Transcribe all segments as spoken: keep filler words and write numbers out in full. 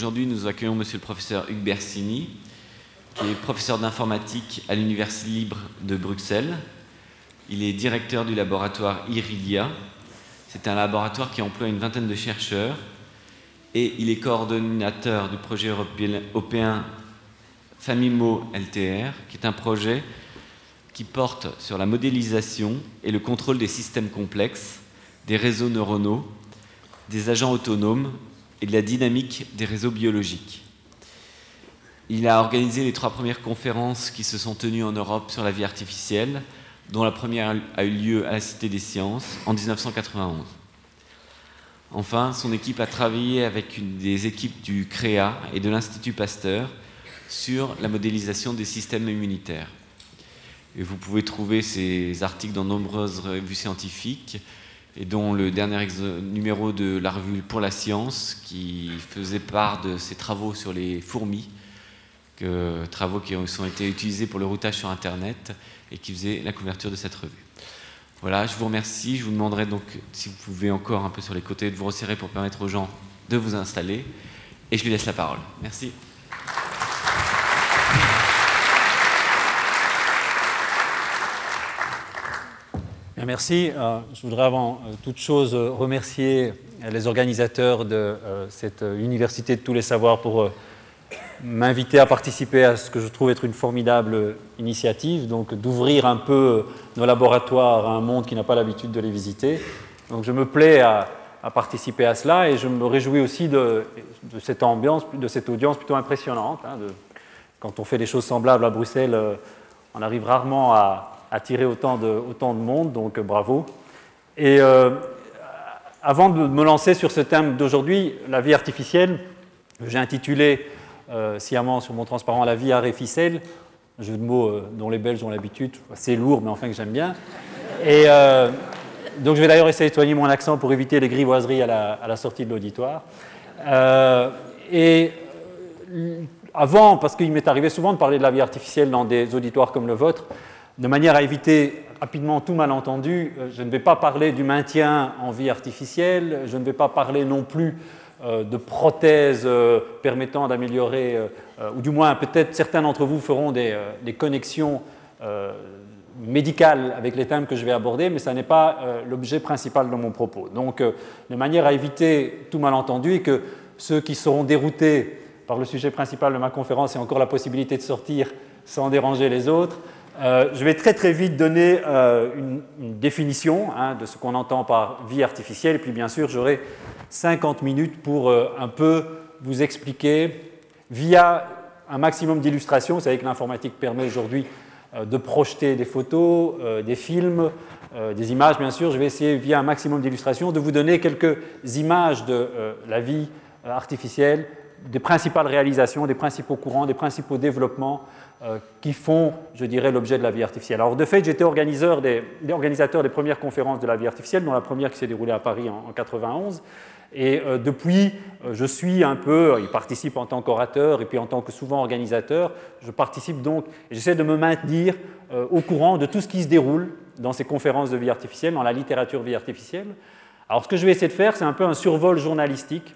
aujourd'hui, nous accueillons monsieur le professeur Hugues Bersini, qui est professeur d'informatique à l'Université libre de Bruxelles. Il est directeur du laboratoire IRIDIA. C'est un laboratoire qui emploie une vingtaine de chercheurs et il est coordonnateur du projet européen FAMIMO L T R, qui est un projet qui porte sur la modélisation et le contrôle des systèmes complexes, des réseaux neuronaux, des agents autonomes et de la dynamique des réseaux biologiques. Il a organisé les trois premières conférences qui se sont tenues en Europe sur la vie artificielle, dont la première a eu lieu à la Cité des Sciences en mille neuf cent quatre-vingt-onze. Enfin, son équipe a travaillé avec une des équipes du CREA et de l'Institut Pasteur sur la modélisation des systèmes immunitaires. Et vous pouvez trouver ces articles dans de nombreuses revues scientifiques, et dont le dernier numéro de la revue Pour la Science, qui faisait part de ses travaux sur les fourmis, que, travaux qui ont, ont été utilisés pour le routage sur Internet, et qui faisait la couverture de cette revue. Voilà, je vous remercie. Je vous demanderai donc, si vous pouvez encore un peu sur les côtés, de vous resserrer pour permettre aux gens de vous installer. Et je lui laisse la parole. Merci. Bien, merci. Euh, je voudrais avant euh, toute chose euh, remercier les organisateurs de euh, cette euh, Université de tous les savoirs pour euh, m'inviter à participer à ce que je trouve être une formidable initiative, donc d'ouvrir un peu nos laboratoires à un monde qui n'a pas l'habitude de les visiter. Donc je me plais à, à participer à cela et je me réjouis aussi de, de cette ambiance, de cette audience plutôt impressionnante. Hein, de, quand on fait des choses semblables à Bruxelles, euh, on arrive rarement à attirer autant de, autant de monde, donc euh, bravo. Et euh, avant de me lancer sur ce thème d'aujourd'hui, la vie artificielle, j'ai intitulé euh, sciemment sur mon transparent la vie artificielle, un jeu de mots euh, dont les Belges ont l'habitude, c'est lourd mais enfin que j'aime bien. Et euh, donc je vais d'ailleurs essayer de soigner mon accent pour éviter les grivoiseries à la, à la sortie de l'auditoire. Euh, et euh, avant, parce qu'il m'est arrivé souvent de parler de la vie artificielle dans des auditoires comme le vôtre, de manière à éviter rapidement tout malentendu, je ne vais pas parler du maintien en vie artificielle, je ne vais pas parler non plus euh, de prothèses euh, permettant d'améliorer, euh, ou du moins peut-être certains d'entre vous feront des, euh, des connexions euh, médicales avec les thèmes que je vais aborder, mais ça n'est pas euh, l'objet principal de mon propos. Donc, euh, de manière à éviter tout malentendu et que ceux qui seront déroutés par le sujet principal de ma conférence aient encore la possibilité de sortir sans déranger les autres, Euh, je vais très très vite donner euh, une, une définition hein, de ce qu'on entend par vie artificielle, et puis bien sûr j'aurai cinquante minutes pour euh, un peu vous expliquer via un maximum d'illustrations. Vous savez que l'informatique permet aujourd'hui euh, de projeter des photos, euh, des films, euh, des images bien sûr. Je vais essayer via un maximum d'illustrations de vous donner quelques images de euh, la vie euh, artificielle, des principales réalisations, des principaux courants, des principaux développements euh, qui font, je dirais, l'objet de la vie artificielle. Alors, de fait, j'étais organisateur des, des organisateur des premières conférences de la vie artificielle, dont la première qui s'est déroulée à Paris en, en quatre-vingt-onze. Et euh, depuis, euh, je suis un peu, il participe en tant qu'orateur et puis en tant que souvent organisateur, je participe donc, et j'essaie de me maintenir euh, au courant de tout ce qui se déroule dans ces conférences de vie artificielle, dans la littérature vie artificielle. Alors, ce que je vais essayer de faire, c'est un peu un survol journalistique,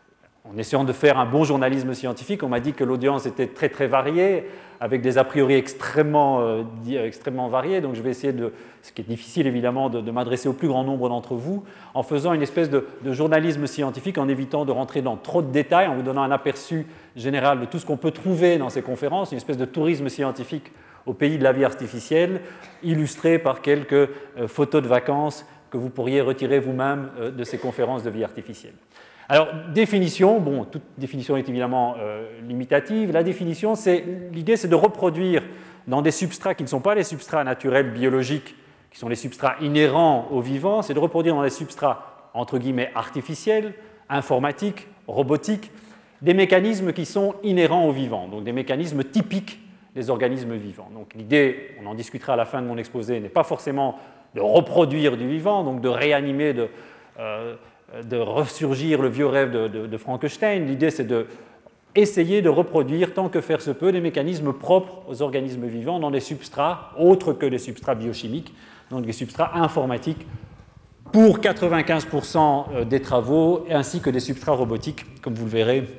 en essayant de faire un bon journalisme scientifique. On m'a dit que l'audience était très très variée, avec des a priori extrêmement, euh, extrêmement variés, donc je vais essayer de, ce qui est difficile évidemment, de, de m'adresser au plus grand nombre d'entre vous, en faisant une espèce de, de journalisme scientifique, en évitant de rentrer dans trop de détails, en vous donnant un aperçu général de tout ce qu'on peut trouver dans ces conférences, une espèce de tourisme scientifique au pays de la vie artificielle, illustré par quelques euh, photos de vacances que vous pourriez retirer vous-même euh, de ces conférences de vie artificielle. Alors, définition, bon, toute définition est évidemment euh, limitative. La définition, c'est, l'idée, c'est de reproduire dans des substrats qui ne sont pas les substrats naturels biologiques, qui sont les substrats inhérents au vivant, c'est de reproduire dans des substrats, entre guillemets, artificiels, informatiques, robotiques, des mécanismes qui sont inhérents au vivant, donc des mécanismes typiques des organismes vivants. Donc, l'idée, on en discutera à la fin de mon exposé, n'est pas forcément de reproduire du vivant, donc de réanimer, de... Euh, de ressurgir le vieux rêve de, de, de Frankenstein. L'idée, c'est d'essayer de reproduire, tant que faire se peut, des mécanismes propres aux organismes vivants dans des substrats autres que des substrats biochimiques, donc des substrats informatiques pour quatre-vingt-quinze pour cent des travaux, ainsi que des substrats robotiques, comme vous le verrez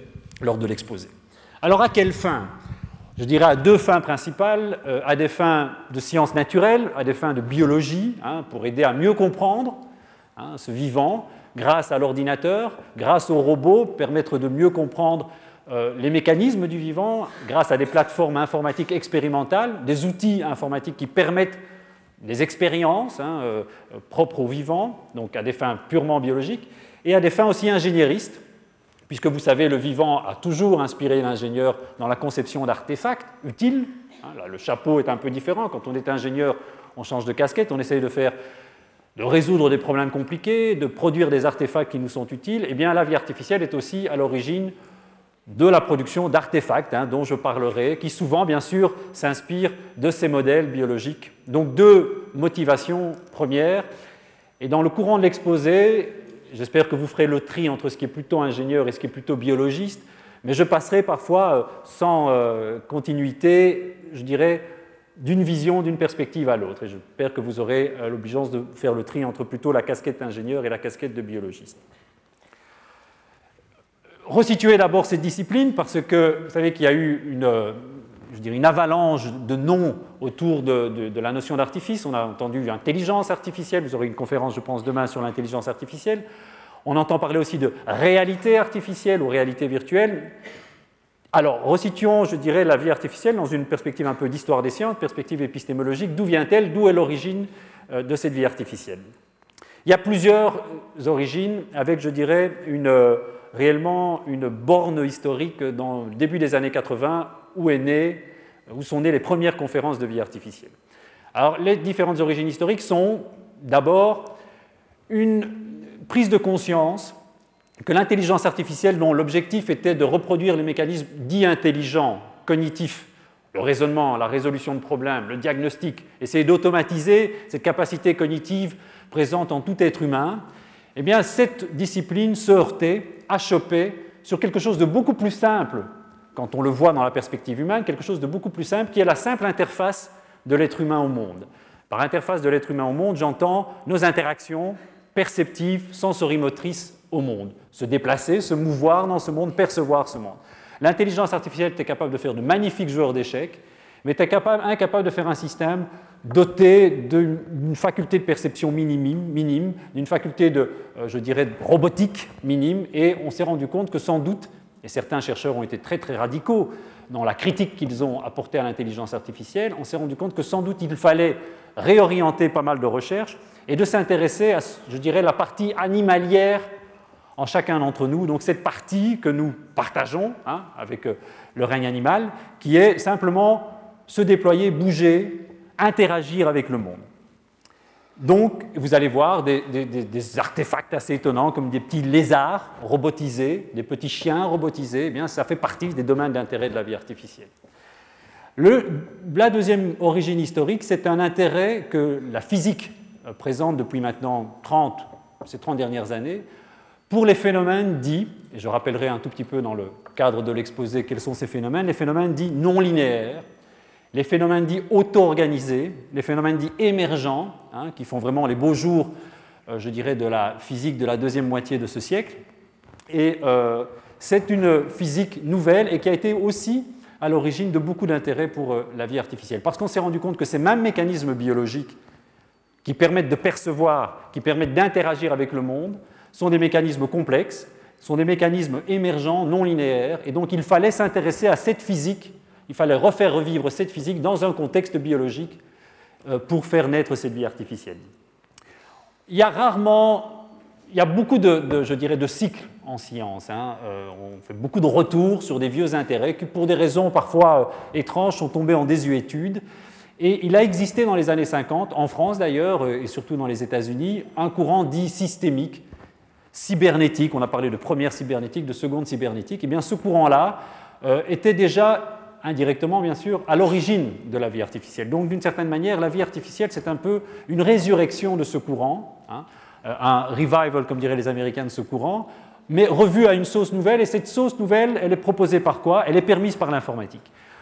lors de l'exposé. Alors à quelle fin? Je dirais à deux fins principales, euh, à des fins de sciences naturelles, à des fins de biologie, hein, pour aider à mieux comprendre hein, ce vivant, grâce à l'ordinateur, grâce aux robots, permettre de mieux comprendre euh, les mécanismes du vivant, grâce à des plateformes informatiques expérimentales, des outils informatiques qui permettent des expériences hein, euh, propres au vivant, donc à des fins purement biologiques, et à des fins aussi ingénieristes, puisque vous savez, le vivant a toujours inspiré l'ingénieur dans la conception d'artefacts utiles. Là, le chapeau est un peu différent. Quand on est ingénieur, on change de casquette, on essaye de faire, de résoudre des problèmes compliqués, de produire des artefacts qui nous sont utiles. Eh bien, la vie artificielle est aussi à l'origine de la production d'artefacts, hein, dont je parlerai, qui souvent, bien sûr, s'inspirent de ces modèles biologiques. Donc, deux motivations premières. Et dans le courant de l'exposé, j'espère que vous ferez le tri entre ce qui est plutôt ingénieur et ce qui est plutôt biologiste, mais je passerai parfois sans continuité, je dirais, d'une vision, d'une perspective à l'autre. Et j'espère que vous aurez l'obligeance de faire le tri entre plutôt la casquette d'ingénieur et la casquette de biologiste. Resituer d'abord cette discipline, parce que vous savez qu'il y a eu une, je dirais une avalanche de noms autour de, de, de la notion d'artifice. On a entendu intelligence artificielle, vous aurez une conférence, je pense, demain sur l'intelligence artificielle. On entend parler aussi de réalité artificielle ou réalité virtuelle. Alors, resituons, je dirais, la vie artificielle dans une perspective un peu d'histoire des sciences, perspective épistémologique. D'où vient-elle? D'où est l'origine de cette vie artificielle? Il y a plusieurs origines avec, je dirais, une, réellement une borne historique dans le début des années quatre-vingts où, est né, où sont nées les premières conférences de vie artificielle. Alors, les différentes origines historiques sont d'abord une prise de conscience que l'intelligence artificielle, dont l'objectif était de reproduire les mécanismes dits intelligents, cognitifs, le raisonnement, la résolution de problèmes, le diagnostic, essayer d'automatiser cette capacité cognitive présente en tout être humain, eh bien, cette discipline se heurtait, achoppait sur quelque chose de beaucoup plus simple, quand on le voit dans la perspective humaine, quelque chose de beaucoup plus simple, qui est la simple interface de l'être humain au monde. Par interface de l'être humain au monde, j'entends nos interactions perceptives, sensorimotrices au monde. Se déplacer, se mouvoir dans ce monde, percevoir ce monde. L'intelligence artificielle était capable de faire de magnifiques joueurs d'échecs, mais était capable, incapable de faire un système doté d'une faculté de perception minime, minime d'une faculté de, euh, je dirais, de robotique minime, et on s'est rendu compte que sans doute, et certains chercheurs ont été très très radicaux dans la critique qu'ils ont apportée à l'intelligence artificielle, on s'est rendu compte que sans doute il fallait réorienter pas mal de recherches et de s'intéresser à, je dirais, la partie animalière en chacun d'entre nous, donc cette partie que nous partageons hein, avec le règne animal, qui est simplement se déployer, bouger, interagir avec le monde. Donc, vous allez voir des, des, des artefacts assez étonnants, comme des petits lézards robotisés, des petits chiens robotisés, eh bien, ça fait partie des domaines d'intérêt de la vie artificielle. Le, la deuxième origine historique, c'est un intérêt que la physique présente depuis maintenant trente, ces trente dernières années, pour les phénomènes dits, et je rappellerai un tout petit peu dans le cadre de l'exposé quels sont ces phénomènes, les phénomènes dits non linéaires, les phénomènes dits auto-organisés, les phénomènes dits émergents, hein, qui font vraiment les beaux jours, euh, je dirais, de la physique de la deuxième moitié de ce siècle. Et euh, c'est une physique nouvelle et qui a été aussi à l'origine de beaucoup d'intérêt pour euh, la vie artificielle. Parce qu'on s'est rendu compte que ces mêmes mécanismes biologiques qui permettent de percevoir, qui permettent d'interagir avec le monde, sont des mécanismes complexes, sont des mécanismes émergents, non linéaires, et donc il fallait s'intéresser à cette physique, il fallait refaire revivre cette physique dans un contexte biologique pour faire naître cette vie artificielle. Il y a rarement, il y a beaucoup de, de je dirais, de cycles en science. Hein. Euh, on fait beaucoup de retours sur des vieux intérêts qui, pour des raisons parfois étranges, sont tombés en désuétude. Et il a existé dans les années cinquante, en France d'ailleurs, et surtout dans les États-Unis, un courant dit systémique, cybernétique. On a parlé de première cybernétique, de seconde cybernétique. Et bien ce courant-là euh, était déjà indirectement, bien sûr, à l'origine de la vie artificielle. Donc, d'une certaine manière, la vie artificielle, c'est un peu une résurrection de ce courant, hein, un revival, comme diraient les Américains, de ce courant, mais revu à une sauce nouvelle. Et cette sauce nouvelle, elle est proposée par quoi? Elle est permise par l'informatique.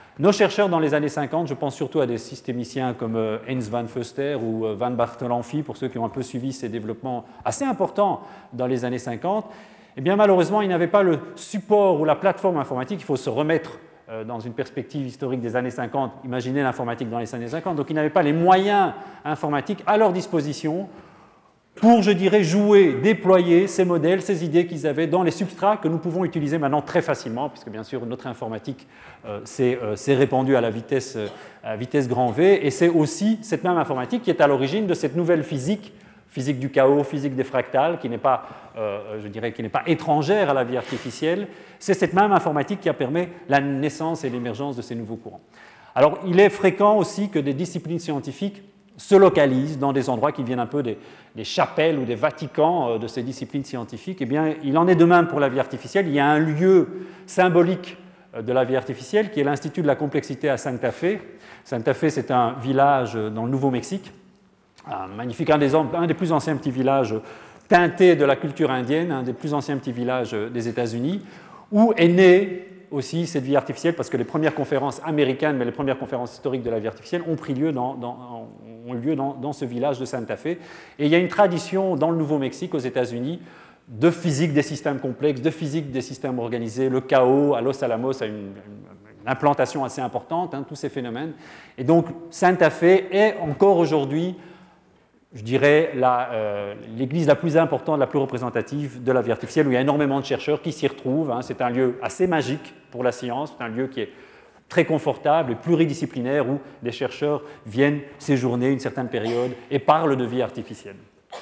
Nos chercheurs dans les années cinquante, je pense surtout à des systémiciens comme Heinz van Foester ou Van Bartholomphie, pour ceux qui ont un peu suivi ces développements assez importants dans les années cinquante, eh bien malheureusement, ils n'avaient pas le support ou la plateforme informatique. Il faut se remettre dans une perspective historique des années cinquante, imaginez l'informatique dans les années cinquante, donc ils n'avaient pas les moyens informatiques à leur disposition pour, je dirais, jouer, déployer ces modèles, ces idées qu'ils avaient dans les substrats que nous pouvons utiliser maintenant très facilement, puisque bien sûr notre informatique euh, s'est euh, répandue à la vitesse, euh, à vitesse grand V, et c'est aussi cette même informatique qui est à l'origine de cette nouvelle physique, physique du chaos, physique des fractales, qui n'est pas, euh, je dirais, qui n'est pas étrangère à la vie artificielle. C'est cette même informatique qui a permis la naissance et l'émergence de ces nouveaux courants. Alors, il est fréquent aussi que des disciplines scientifiques se localisent dans des endroits qui viennent un peu des, des chapelles ou des Vaticans de ces disciplines scientifiques. Eh bien, il en est de même pour la vie artificielle. Il y a un lieu symbolique de la vie artificielle qui est l'Institut de la complexité à Santa Fe. Santa Fe, c'est un village dans le Nouveau-Mexique, un magnifique, un des, un des plus anciens petits villages teintés de la culture indienne, un des plus anciens petits villages des États-Unis, où est née aussi cette vie artificielle, parce que les premières conférences américaines, mais les premières conférences historiques de la vie artificielle ont pris lieu dans, dans, ont lieu dans, dans ce village de Santa Fe. Et il y a une tradition dans le Nouveau-Mexique, aux États-Unis, de physique des systèmes complexes, de physique des systèmes organisés. Le chaos à Los Alamos a une, une, une implantation assez importante, hein, tous ces phénomènes. Et donc Santa Fe est encore aujourd'hui, je dirais, euh, l'église la plus importante, la plus représentative de la vie artificielle, où il y a énormément de chercheurs qui s'y retrouvent. Hein. C'est un lieu assez magique pour la science, c'est un lieu qui est très confortable et pluridisciplinaire, où des chercheurs viennent séjourner une certaine période et parlent de vie artificielle.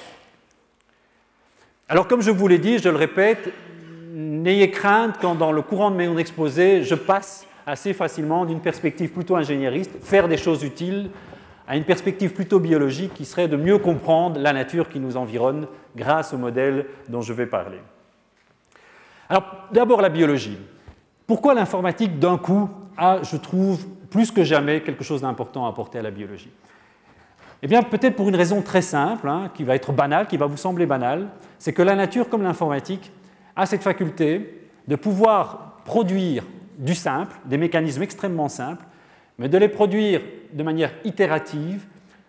Alors, comme je vous l'ai dit, je le répète, n'ayez crainte quand dans le courant de mon exposé, je passe assez facilement d'une perspective plutôt ingénieriste, faire des choses utiles, à une perspective plutôt biologique qui serait de mieux comprendre la nature qui nous environne grâce au modèle dont je vais parler. Alors, d'abord la biologie. Pourquoi l'informatique, d'un coup, a, je trouve, plus que jamais quelque chose d'important à apporter à la biologie? Eh bien, peut-être pour une raison très simple, hein, qui va être banale, qui va vous sembler banale, c'est que la nature, comme l'informatique, a cette faculté de pouvoir produire du simple, des mécanismes extrêmement simples, mais de les produire de manière itérative,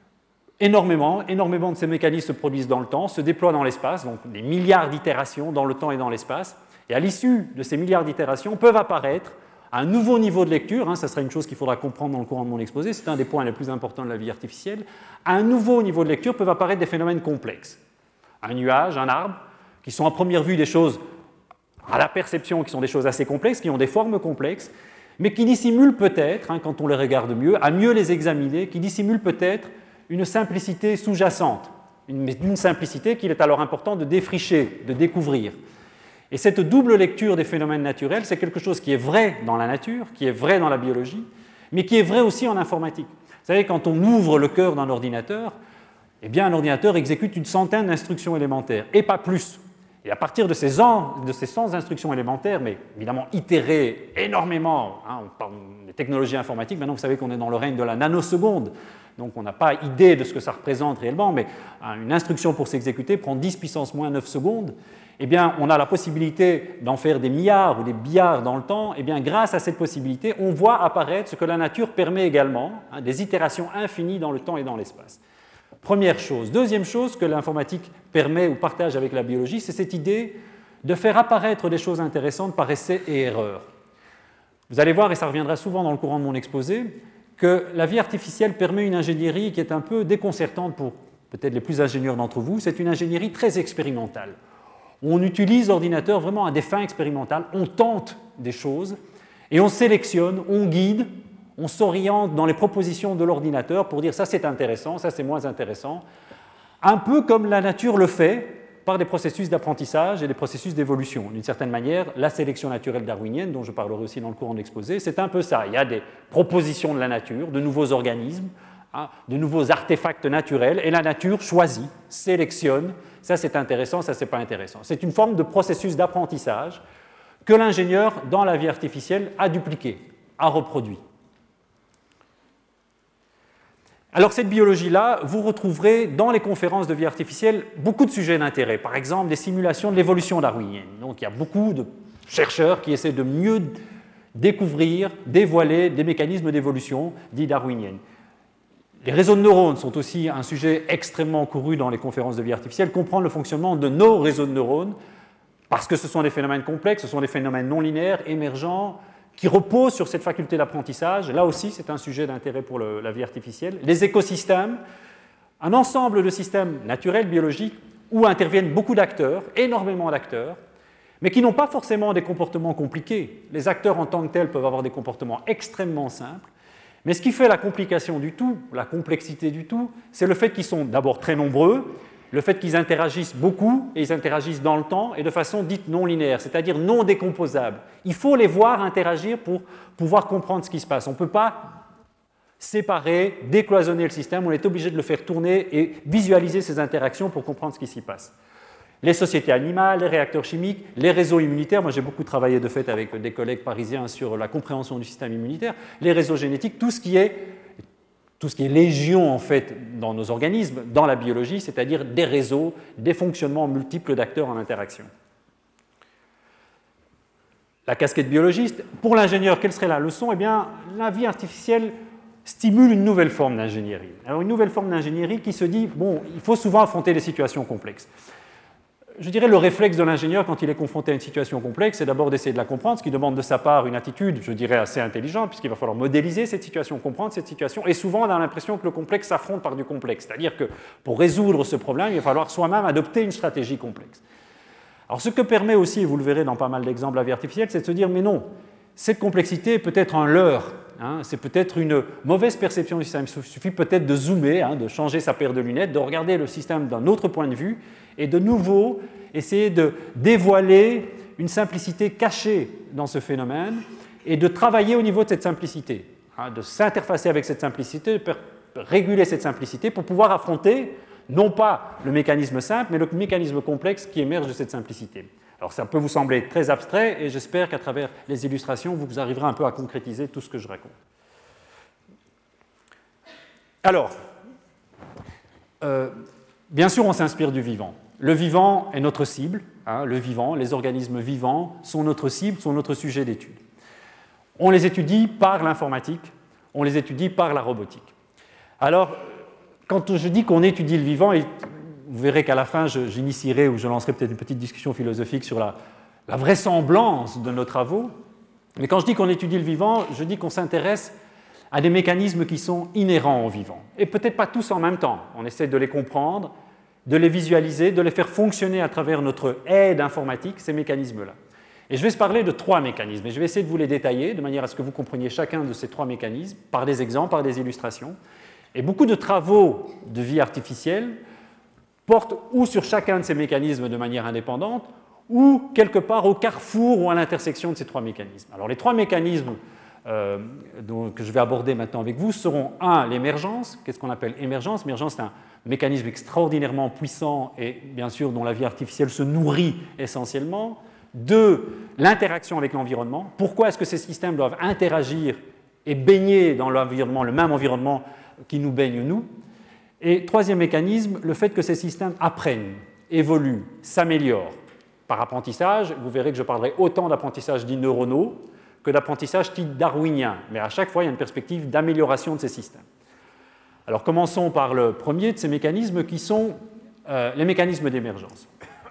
énormément. Énormément de ces mécanismes se produisent dans le temps, se déploient dans l'espace, donc des milliards d'itérations dans le temps et dans l'espace. Et à l'issue de ces milliards d'itérations peuvent apparaître un nouveau niveau de lecture, hein, ça sera une chose qu'il faudra comprendre dans le courant de mon exposé, c'est un des points les plus importants de la vie artificielle. À un nouveau niveau de lecture peuvent apparaître des phénomènes complexes. Un nuage, un arbre, qui sont à première vue des choses, à la perception, qui sont des choses assez complexes, qui ont des formes complexes, mais qui dissimulent peut-être, hein, quand on les regarde mieux, à mieux les examiner, qui dissimulent peut-être une simplicité sous-jacente, une, une simplicité qu'il est alors important de défricher, de découvrir. Et cette double lecture des phénomènes naturels, c'est quelque chose qui est vrai dans la nature, qui est vrai dans la biologie, mais qui est vrai aussi en informatique. Vous savez, quand on ouvre le cœur d'un ordinateur, eh bien, un ordinateur exécute une centaine d'instructions élémentaires, et pas plus. Et à partir de ces, en, de ces cent instructions élémentaires, mais évidemment itérées énormément, hein, on parle des technologies informatiques, maintenant vous savez qu'on est dans le règne de la nanoseconde, donc on n'a pas idée de ce que ça représente réellement, mais une instruction pour s'exécuter prend dix puissance moins neuf secondes, eh bien on a la possibilité d'en faire des milliards ou des billards dans le temps, eh bien grâce à cette possibilité, on voit apparaître ce que la nature permet également, hein, des itérations infinies dans le temps et dans l'espace. Première chose. Deuxième chose que l'informatique permet ou partage avec la biologie, c'est cette idée de faire apparaître des choses intéressantes par essai et erreur. Vous allez voir, et ça reviendra souvent dans le courant de mon exposé, que la vie artificielle permet une ingénierie qui est un peu déconcertante pour peut-être les plus ingénieurs d'entre vous. C'est une ingénierie très expérimentale. On utilise l'ordinateur vraiment à des fins expérimentales, on tente des choses et on sélectionne, on guide, on s'oriente dans les propositions de l'ordinateur pour dire ça c'est intéressant, ça c'est moins intéressant, un peu comme la nature le fait par des processus d'apprentissage et des processus d'évolution. D'une certaine manière, la sélection naturelle darwinienne, dont je parlerai aussi dans le courant de l'exposé, c'est un peu ça. Il y a des propositions de la nature, de nouveaux organismes, hein, de nouveaux artefacts naturels, et la nature choisit, sélectionne, ça c'est intéressant, ça c'est pas intéressant. C'est une forme de processus d'apprentissage que l'ingénieur, dans la vie artificielle, a dupliqué, a reproduit. Alors cette biologie-là, vous retrouverez dans les conférences de vie artificielle beaucoup de sujets d'intérêt. Par exemple, des simulations de l'évolution darwinienne. Donc il y a beaucoup de chercheurs qui essaient de mieux découvrir, dévoiler des mécanismes d'évolution dits darwiniennes. Les réseaux de neurones sont aussi un sujet extrêmement couru dans les conférences de vie artificielle. Comprendre le fonctionnement de nos réseaux de neurones, parce que ce sont des phénomènes complexes, ce sont des phénomènes non linéaires, émergents, qui reposent sur cette faculté d'apprentissage. Là aussi, c'est un sujet d'intérêt pour le, la vie artificielle. Les écosystèmes, un ensemble de systèmes naturels, biologiques, où interviennent beaucoup d'acteurs, énormément d'acteurs, mais qui n'ont pas forcément des comportements compliqués. Les acteurs en tant que tels peuvent avoir des comportements extrêmement simples. Mais ce qui fait la complication du tout, la complexité du tout, c'est le fait qu'ils sont d'abord très nombreux, le fait qu'ils interagissent beaucoup, et ils interagissent dans le temps, et de façon dite non linéaire, c'est-à-dire non décomposable. Il faut les voir interagir pour pouvoir comprendre ce qui se passe. On ne peut pas séparer, décloisonner le système, on est obligé de le faire tourner et visualiser ces interactions pour comprendre ce qui s'y passe. Les sociétés animales, les réacteurs chimiques, les réseaux immunitaires. Moi, j'ai beaucoup travaillé de fait avec des collègues parisiens sur la compréhension du système immunitaire. Les réseaux génétiques, tout ce qui est, tout ce qui est légion en fait dans nos organismes, dans la biologie, c'est-à-dire des réseaux, des fonctionnements multiples d'acteurs en interaction. La casquette biologiste. Pour l'ingénieur, quelle serait la leçon? Eh bien, la vie artificielle stimule une nouvelle forme d'ingénierie. Alors, une nouvelle forme d'ingénierie qui se dit, bon, il faut souvent affronter des situations complexes. Je dirais le réflexe de l'ingénieur quand il est confronté à une situation complexe, c'est d'abord d'essayer de la comprendre, ce qui demande de sa part une attitude, je dirais, assez intelligente, puisqu'il va falloir modéliser cette situation, comprendre cette situation, et souvent on a l'impression que le complexe s'affronte par du complexe, c'est-à-dire que pour résoudre ce problème, il va falloir soi-même adopter une stratégie complexe. Alors ce que permet aussi, et vous le verrez dans pas mal d'exemples la vie artificielle, c'est de se dire, mais non, cette complexité est peut-être un leurre, hein, c'est peut-être une mauvaise perception du système, il suffit peut-être de zoomer, hein, de changer sa paire de lunettes, de regarder le système d'un autre point de vue, et de nouveau essayer de dévoiler une simplicité cachée dans ce phénomène et de travailler au niveau de cette simplicité, hein, de s'interfacer avec cette simplicité, de réguler cette simplicité pour pouvoir affronter non pas le mécanisme simple, mais le mécanisme complexe qui émerge de cette simplicité. Alors ça peut vous sembler très abstrait et j'espère qu'à travers les illustrations, vous arriverez un peu à concrétiser tout ce que je raconte. Alors, euh, bien sûr, on s'inspire du vivant. Le vivant est notre cible, hein, le vivant, les organismes vivants sont notre cible, sont notre sujet d'étude. On les étudie par l'informatique, on les étudie par la robotique. Alors, quand je dis qu'on étudie le vivant, et vous verrez qu'à la fin, j'initierai ou je lancerai peut-être une petite discussion philosophique sur la, la vraisemblance de nos travaux, mais quand je dis qu'on étudie le vivant, je dis qu'on s'intéresse à des mécanismes qui sont inhérents au vivant, et peut-être pas tous en même temps. On essaie de les comprendre, de les visualiser, de les faire fonctionner à travers notre aide informatique, ces mécanismes-là. Et je vais se parler de trois mécanismes, et je vais essayer de vous les détailler de manière à ce que vous compreniez chacun de ces trois mécanismes, par des exemples, par des illustrations. Et beaucoup de travaux de vie artificielle portent ou sur chacun de ces mécanismes de manière indépendante, ou quelque part au carrefour ou à l'intersection de ces trois mécanismes. Alors les trois mécanismes euh, donc, que je vais aborder maintenant avec vous seront, un, l'émergence. Qu'est-ce qu'on appelle émergence? L'émergence, c'est un mécanisme extraordinairement puissant et bien sûr dont la vie artificielle se nourrit essentiellement. Deux, l'interaction avec l'environnement. Pourquoi est-ce que ces systèmes doivent interagir et baigner dans l'environnement, le même environnement qui nous baigne nous? Et troisième mécanisme, le fait que ces systèmes apprennent, évoluent, s'améliorent par apprentissage. Vous verrez que je parlerai autant d'apprentissage dits neuronaux que d'apprentissage type darwinien, mais à chaque fois il y a une perspective d'amélioration de ces systèmes. Alors commençons par le premier de ces mécanismes qui sont euh, les mécanismes d'émergence.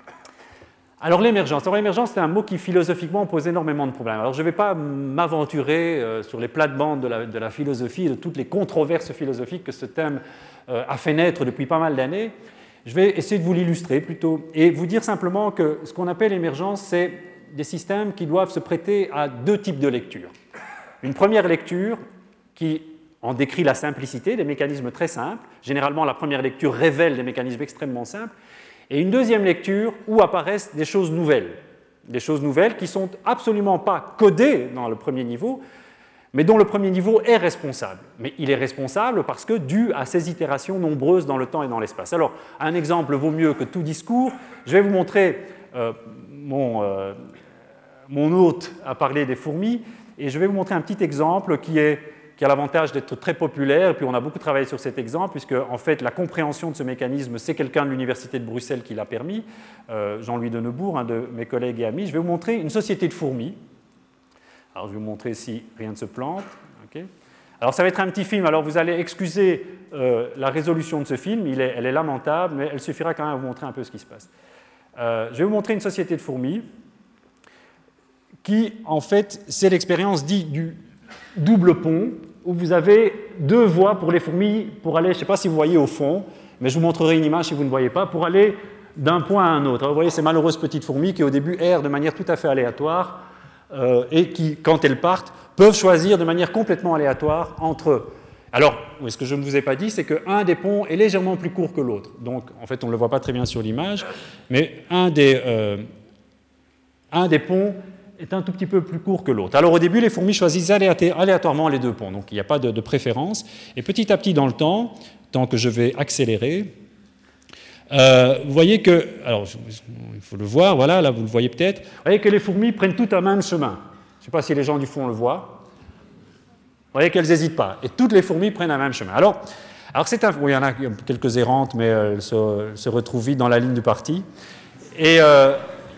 Alors l'émergence, alors l'émergence c'est un mot qui philosophiquement pose énormément de problèmes. Alors je ne vais pas m'aventurer euh, sur les plates-bandes de la, de la philosophie et de toutes les controverses philosophiques que ce thème euh, a fait naître depuis pas mal d'années. Je vais essayer de vous l'illustrer plutôt et vous dire simplement que ce qu'on appelle émergence, c'est des systèmes qui doivent se prêter à deux types de lecture. Une première lecture qui en décrit la simplicité, des mécanismes très simples. Généralement, la première lecture révèle des mécanismes extrêmement simples. Et une deuxième lecture où apparaissent des choses nouvelles. Des choses nouvelles qui ne sont absolument pas codées dans le premier niveau, mais dont le premier niveau est responsable. Mais il est responsable parce que dû à ces itérations nombreuses dans le temps et dans l'espace. Alors, un exemple vaut mieux que tout discours. Je vais vous montrer, euh, mon, euh, mon hôte a parlé des fourmis, et je vais vous montrer un petit exemple qui, est, qui a l'avantage d'être très populaire, et puis on a beaucoup travaillé sur cet exemple, puisque en fait la compréhension de ce mécanisme, c'est quelqu'un de l'Université de Bruxelles qui l'a permis, euh, Jean-Louis Denebourg, un de mes collègues et amis. Je vais vous montrer une société de fourmis. Alors, je vais vous montrer si rien ne se plante. Okay. Alors, ça va être un petit film. Alors, vous allez excuser euh, la résolution de ce film. Il est, elle est lamentable, mais elle suffira quand même à vous montrer un peu ce qui se passe. Euh, je vais vous montrer une société de fourmis qui, en fait, c'est l'expérience dite du double pont, où vous avez deux voies pour les fourmis pour aller, je ne sais pas si vous voyez au fond, mais je vous montrerai une image si vous ne voyez pas, pour aller d'un point à un autre. Alors, vous voyez ces malheureuses petites fourmis qui, au début, errent de manière tout à fait aléatoire euh, et qui, quand elles partent, peuvent choisir de manière complètement aléatoire entre eux. Alors, ce que je ne vous ai pas dit, c'est qu'un des ponts est légèrement plus court que l'autre. Donc, en fait, on ne le voit pas très bien sur l'image, mais un des, euh, un des ponts est un tout petit peu plus court que l'autre. Alors, au début, les fourmis choisissent aléatoirement les deux ponts, donc il n'y a pas de, de préférence. Et petit à petit, dans le temps, tant que je vais accélérer, euh, vous voyez que, alors, il faut le voir, voilà, là, vous le voyez peut-être, vous voyez que les fourmis prennent tout un même chemin. Je ne sais pas si les gens du fond le voient. Vous voyez qu'elles n'hésitent pas. Et toutes les fourmis prennent un même chemin. Alors, alors c'est un, oui, il y en a quelques errantes, mais elles se, se retrouvent vite dans la ligne du parti. Et euh,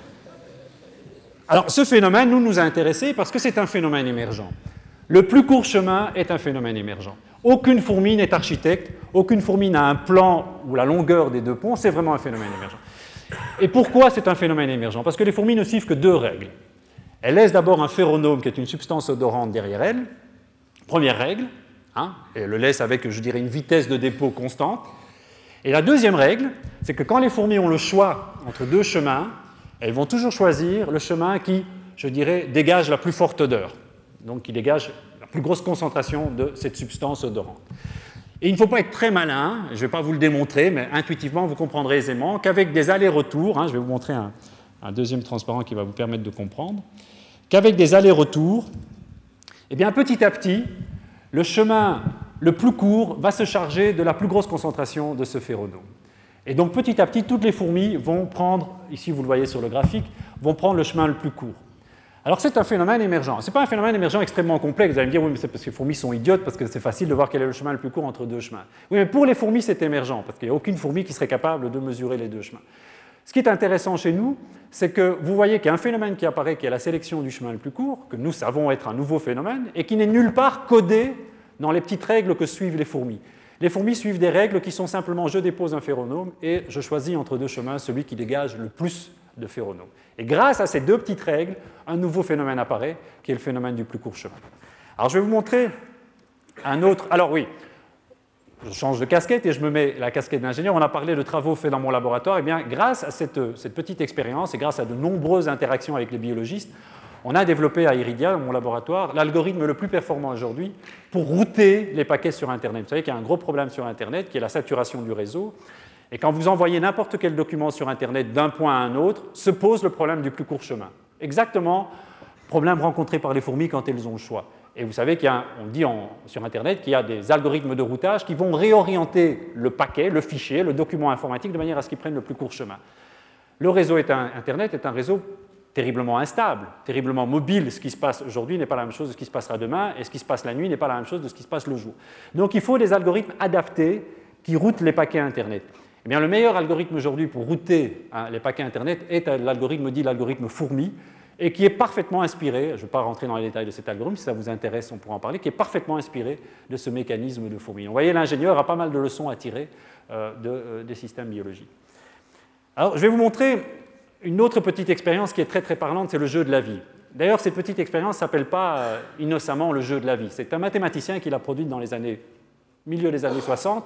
alors, ce phénomène, nous, nous a intéressés parce que c'est un phénomène émergent. Le plus court chemin est un phénomène émergent. Aucune fourmi n'est architecte, aucune fourmi n'a un plan ou la longueur des deux ponts, c'est vraiment un phénomène émergent. Et pourquoi c'est un phénomène émergent? Parce que les fourmis ne suivent que deux règles. Elles laissent d'abord un phéronome, qui est une substance odorante, derrière elles. Première règle, hein, et elles le laissent avec, je dirais, une vitesse de dépôt constante. Et la deuxième règle, c'est que quand les fourmis ont le choix entre deux chemins, elles vont toujours choisir le chemin qui, je dirais, dégage la plus forte odeur, donc qui dégage la plus grosse concentration de cette substance odorante. Et il ne faut pas être très malin, je ne vais pas vous le démontrer, mais intuitivement, vous comprendrez aisément qu'avec des allers-retours, hein, je vais vous montrer un, un deuxième transparent qui va vous permettre de comprendre, qu'avec des allers-retours, eh bien, petit à petit, le chemin le plus court va se charger de la plus grosse concentration de ce phéronome. Et donc, petit à petit, toutes les fourmis vont prendre, ici vous le voyez sur le graphique, vont prendre le chemin le plus court. Alors, c'est un phénomène émergent. Ce n'est pas un phénomène émergent extrêmement complexe. Vous allez me dire, oui, mais c'est parce que les fourmis sont idiotes, parce que c'est facile de voir quel est le chemin le plus court entre deux chemins. Oui, mais pour les fourmis, c'est émergent, parce qu'il n'y a aucune fourmi qui serait capable de mesurer les deux chemins. Ce qui est intéressant chez nous, c'est que vous voyez qu'il y a un phénomène qui apparaît, qui est la sélection du chemin le plus court, que nous savons être un nouveau phénomène, et qui n'est nulle part codé dans les petites règles que suivent les fourmis. Les fourmis suivent des règles qui sont simplement je dépose un phéronome et je choisis entre deux chemins celui qui dégage le plus de phéromones. Et grâce à ces deux petites règles, un nouveau phénomène apparaît, qui est le phénomène du plus court chemin. Alors je vais vous montrer un autre. Alors oui, je change de casquette et je me mets la casquette d'ingénieur. On a parlé de travaux faits dans mon laboratoire. Et bien, grâce à cette, cette petite expérience et grâce à de nombreuses interactions avec les biologistes, on a développé à Iridia, mon laboratoire, l'algorithme le plus performant aujourd'hui pour router les paquets sur Internet. Vous savez qu'il y a un gros problème sur Internet qui est la saturation du réseau. Et quand vous envoyez n'importe quel document sur Internet d'un point à un autre, se pose le problème du plus court chemin. Exactement, problème rencontré par les fourmis quand elles ont le choix. Et vous savez qu'on dit en, sur Internet qu'il y a des algorithmes de routage qui vont réorienter le paquet, le fichier, le document informatique de manière à ce qu'il prenne le plus court chemin. Le réseau est un, Internet est un réseau terriblement instable, terriblement mobile. Ce qui se passe aujourd'hui n'est pas la même chose de ce qui se passera demain, et ce qui se passe la nuit n'est pas la même chose de ce qui se passe le jour. Donc il faut des algorithmes adaptés qui routent les paquets Internet. Eh bien, le meilleur algorithme aujourd'hui pour router hein, les paquets Internet est l'algorithme dit l'algorithme fourmi, et qui est parfaitement inspiré, je ne vais pas rentrer dans les détails de cet algorithme, si ça vous intéresse, on pourra en parler, qui est parfaitement inspiré de ce mécanisme de fourmi. Vous voyez, l'ingénieur a pas mal de leçons à tirer euh, de, euh, des systèmes biologiques. Alors, je vais vous montrer une autre petite expérience qui est très très parlante, c'est le jeu de la vie. D'ailleurs, cette petite expérience ne s'appelle pas euh, innocemment le jeu de la vie. C'est un mathématicien qui l'a produite dans les années, milieu des années soixante.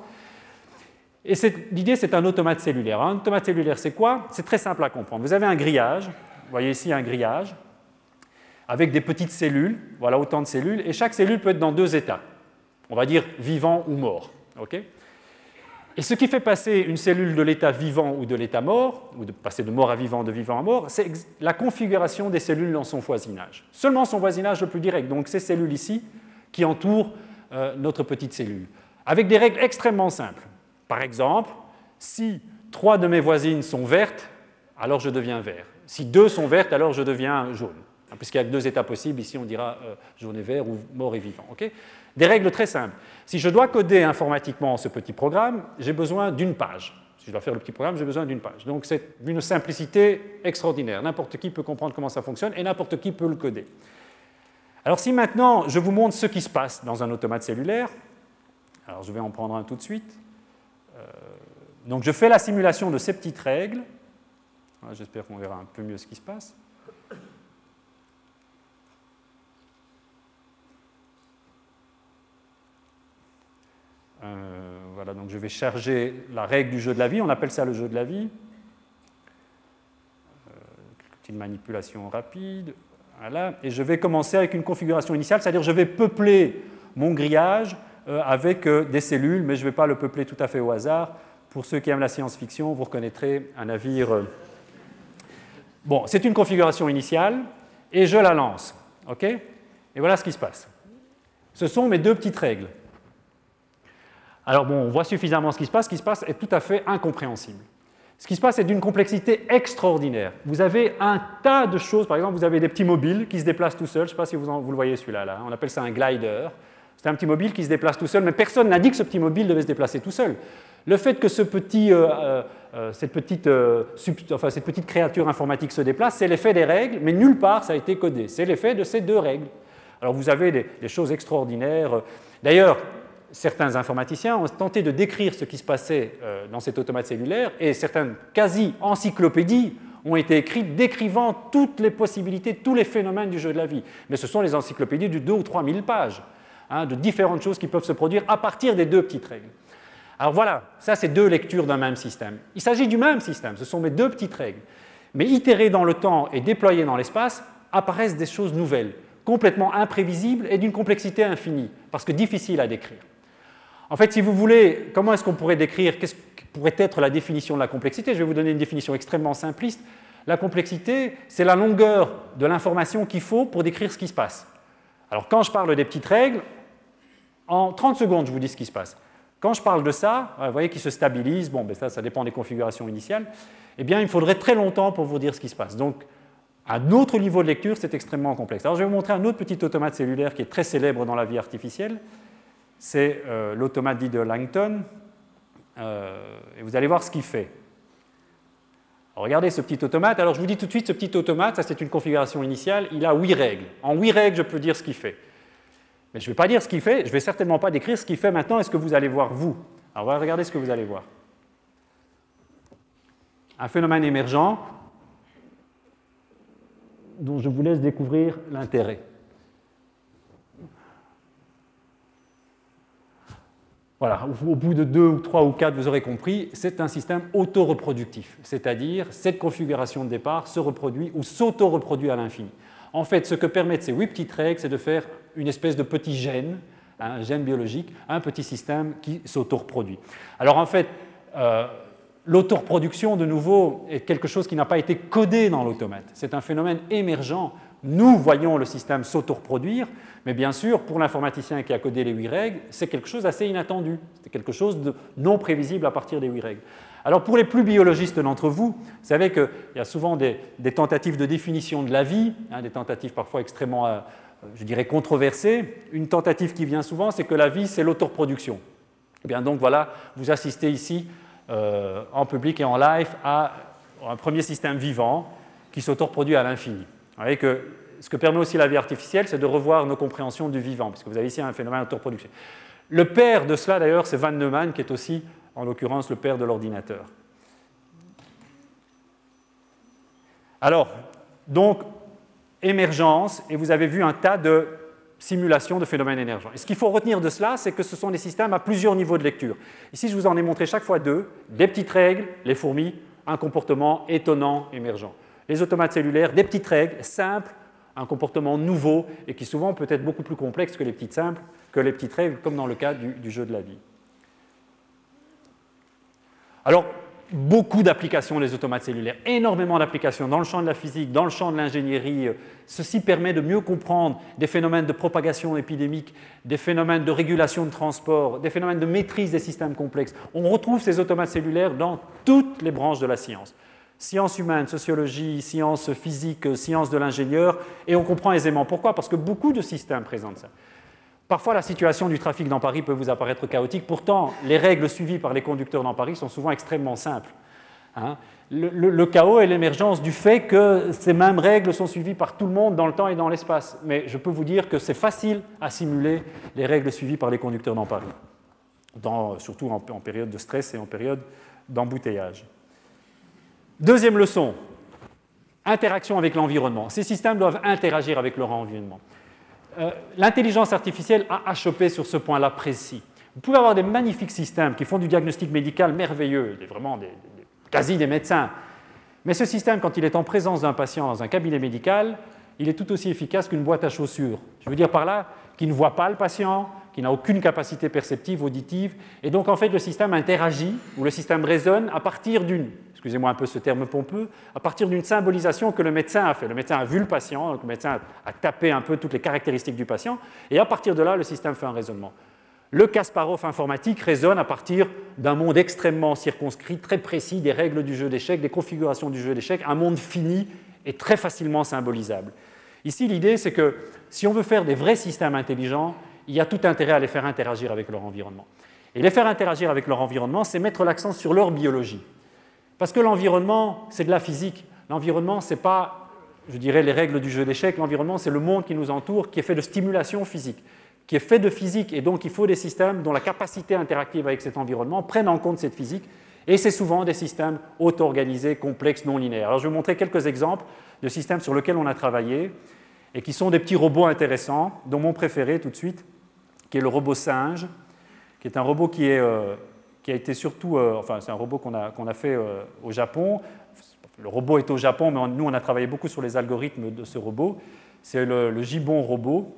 Et l'idée, c'est un automate cellulaire. Un automate cellulaire, c'est quoi? C'est très simple à comprendre. Vous avez un grillage, vous voyez ici un grillage, avec des petites cellules, voilà autant de cellules, et chaque cellule peut être dans deux états. On va dire vivant ou mort. Okay, et ce qui fait passer une cellule de l'état vivant ou de l'état mort, ou de passer de mort à vivant, de vivant à mort, c'est la configuration des cellules dans son voisinage. Seulement son voisinage le plus direct, donc ces cellules ici qui entourent euh, notre petite cellule, avec des règles extrêmement simples. Par exemple, si trois de mes voisines sont vertes, alors je deviens vert. Si deux sont vertes, alors je deviens jaune. Puisqu'il y a deux états possibles, ici on dira euh, jaune et vert ou mort et vivant. Okay, des règles très simples. Si je dois coder informatiquement ce petit programme, j'ai besoin d'une page. Si je dois faire le petit programme, j'ai besoin d'une page. Donc c'est d'une simplicité extraordinaire. N'importe qui peut comprendre comment ça fonctionne et n'importe qui peut le coder. Alors si maintenant je vous montre ce qui se passe dans un automate cellulaire, alors je vais en prendre un tout de suite. Euh, donc je fais la simulation de ces petites règles. J'espère qu'on verra un peu mieux ce qui se passe. Euh, voilà, donc je vais charger la règle du jeu de la vie, on appelle ça le jeu de la vie. Euh, petite manipulation rapide, voilà, et je vais commencer avec une configuration initiale, c'est-à-dire je vais peupler mon grillage euh, avec euh, des cellules, mais je ne vais pas le peupler tout à fait au hasard. Pour ceux qui aiment la science-fiction, vous reconnaîtrez un navire. Euh... Bon, c'est une configuration initiale, et je la lance, ok ? Et voilà ce qui se passe. Ce sont mes deux petites règles. Alors bon, on voit suffisamment ce qui se passe. Ce qui se passe est tout à fait incompréhensible. Ce qui se passe est d'une complexité extraordinaire. Vous avez un tas de choses. Par exemple, vous avez des petits mobiles qui se déplacent tout seuls. Je ne sais pas si vous, en, vous le voyez celui-là. Là. On appelle ça un glider. C'est un petit mobile qui se déplace tout seul, mais personne n'a dit que ce petit mobile devait se déplacer tout seul. Le fait que ce petit, euh, euh, cette, petite, euh, sub, enfin, cette petite créature informatique se déplace, c'est l'effet des règles, mais nulle part ça a été codé. C'est l'effet de ces deux règles. Alors vous avez des, des choses extraordinaires. D'ailleurs, certains informaticiens ont tenté de décrire ce qui se passait dans cet automate cellulaire et certaines quasi-encyclopédies ont été écrites décrivant toutes les possibilités, tous les phénomènes du jeu de la vie. Mais ce sont les encyclopédies de deux ou trois mille pages, hein, de différentes choses qui peuvent se produire à partir des deux petites règles. Alors voilà, ça c'est deux lectures d'un même système. Il s'agit du même système, ce sont mes deux petites règles. Mais itérées dans le temps et déployées dans l'espace, apparaissent des choses nouvelles, complètement imprévisibles et d'une complexité infinie, parce que difficiles à décrire. En fait, si vous voulez, comment est-ce qu'on pourrait décrire, qu'est-ce que pourrait être la définition de la complexité? Je vais vous donner une définition extrêmement simpliste. La complexité, c'est la longueur de l'information qu'il faut pour décrire ce qui se passe. Alors, quand je parle des petites règles, en trente secondes, je vous dis ce qui se passe. Quand je parle de ça, vous voyez qu'il se stabilise, bon, ben ça, ça dépend des configurations initiales, eh bien, il me faudrait très longtemps pour vous dire ce qui se passe. Donc, à un autre niveau de lecture, c'est extrêmement complexe. Alors, je vais vous montrer un autre petit automate cellulaire qui est très célèbre dans la vie artificielle. C'est euh, l'automate dit de Langton, euh, et vous allez voir ce qu'il fait. Alors, regardez ce petit automate. Alors je vous dis tout de suite, ce petit automate, ça c'est une configuration initiale, il a huit règles. En huit règles, je peux dire ce qu'il fait. Mais je ne vais pas dire ce qu'il fait, je ne vais certainement pas décrire ce qu'il fait maintenant, est-ce que vous allez voir vous? Alors regardez ce que vous allez voir. Un phénomène émergent dont je vous laisse découvrir l'intérêt. Voilà, au bout de deux ou trois ou quatre, vous aurez compris, c'est un système auto-reproductif, c'est-à-dire cette configuration de départ se reproduit ou s'auto-reproduit à l'infini. En fait, ce que permettent ces huit petites règles, c'est de faire une espèce de petit gène, un gène biologique, un petit système qui s'auto-reproduit. Alors en fait, euh, l'auto-reproduction, de nouveau, est quelque chose qui n'a pas été codé dans l'automate. C'est un phénomène émergent. Nous voyons le système s'auto-reproduire, mais bien sûr, pour l'informaticien qui a codé les huit règles, c'est quelque chose d'assez inattendu. C'est quelque chose de non prévisible à partir des huit règles. Alors pour les plus biologistes d'entre vous, vous savez qu'il y a souvent des, des tentatives de définition de la vie, hein, des tentatives parfois extrêmement, euh, je dirais, controversées. Une tentative qui vient souvent, c'est que la vie, c'est l'autoreproduction. Eh bien donc voilà, vous assistez ici, euh, en public et en live, à un premier système vivant qui s'autoreproduit à l'infini. Vous voyez que ce que permet aussi la vie artificielle, c'est de revoir nos compréhensions du vivant, puisque vous avez ici un phénomène d'autoreproduction. Le père de cela, d'ailleurs, c'est Van Neumann, qui est aussi, en l'occurrence, le père de l'ordinateur. Alors, donc, émergence, et vous avez vu un tas de simulations de phénomènes émergents. Et ce qu'il faut retenir de cela, c'est que ce sont des systèmes à plusieurs niveaux de lecture. Ici, je vous en ai montré chaque fois deux, des petites règles, les fourmis, un comportement étonnant, émergent. Les automates cellulaires, des petites règles simples, un comportement nouveau et qui souvent peut être beaucoup plus complexe que les petites simples, que les petites règles, comme dans le cas du, du jeu de la vie. Alors, beaucoup d'applications des automates cellulaires, énormément d'applications dans le champ de la physique, dans le champ de l'ingénierie. Ceci permet de mieux comprendre des phénomènes de propagation épidémique, des phénomènes de régulation de transport, des phénomènes de maîtrise des systèmes complexes. On retrouve ces automates cellulaires dans toutes les branches de la science. Sciences humaines, sociologie, sciences physiques, sciences de l'ingénieur, et on comprend aisément pourquoi, parce que beaucoup de systèmes présentent ça. Parfois, la situation du trafic dans Paris peut vous apparaître chaotique, pourtant, les règles suivies par les conducteurs dans Paris sont souvent extrêmement simples. Hein. Le, le, le chaos est l'émergence du fait que ces mêmes règles sont suivies par tout le monde dans le temps et dans l'espace. Mais je peux vous dire que c'est facile à simuler les règles suivies par les conducteurs dans Paris, dans, surtout en, en période de stress et en période d'embouteillage. Deuxième leçon, interaction avec l'environnement. Ces systèmes doivent interagir avec leur environnement. Euh, L'intelligence artificielle a achoppé sur ce point-là précis. Vous pouvez avoir des magnifiques systèmes qui font du diagnostic médical merveilleux, des, vraiment des, des, quasi des médecins. Mais ce système, quand il est en présence d'un patient dans un cabinet médical, il est tout aussi efficace qu'une boîte à chaussures. Je veux dire par là qu'il ne voit pas le patient, qu'il n'a aucune capacité perceptive, auditive, et donc en fait le système interagit, ou le système raisonne à partir d'une, excusez-moi un peu ce terme pompeux, à partir d'une symbolisation que le médecin a fait. Le médecin a vu le patient, donc le médecin a tapé un peu toutes les caractéristiques du patient, et à partir de là, le système fait un raisonnement. Le Kasparov informatique raisonne à partir d'un monde extrêmement circonscrit, très précis, des règles du jeu d'échecs, des configurations du jeu d'échecs, un monde fini et très facilement symbolisable. Ici, l'idée, c'est que si on veut faire des vrais systèmes intelligents, il y a tout intérêt à les faire interagir avec leur environnement. Et les faire interagir avec leur environnement, c'est mettre l'accent sur leur biologie. Parce que l'environnement, c'est de la physique. L'environnement, ce n'est pas, je dirais, les règles du jeu d'échecs. L'environnement, c'est le monde qui nous entoure, qui est fait de stimulation physique, qui est fait de physique. Et donc, il faut des systèmes dont la capacité interactive avec cet environnement prenne en compte cette physique. Et c'est souvent des systèmes auto-organisés, complexes, non linéaires. Alors, je vais vous montrer quelques exemples de systèmes sur lesquels on a travaillé et qui sont des petits robots intéressants, dont mon préféré tout de suite, qui est le robot singe, qui est un robot qui, est, euh, qui a été surtout... Euh, enfin, c'est un robot qu'on a, qu'on a fait euh, au Japon. Le robot est au Japon, mais on, nous, on a travaillé beaucoup sur les algorithmes de ce robot. C'est le, le Gibbon robot.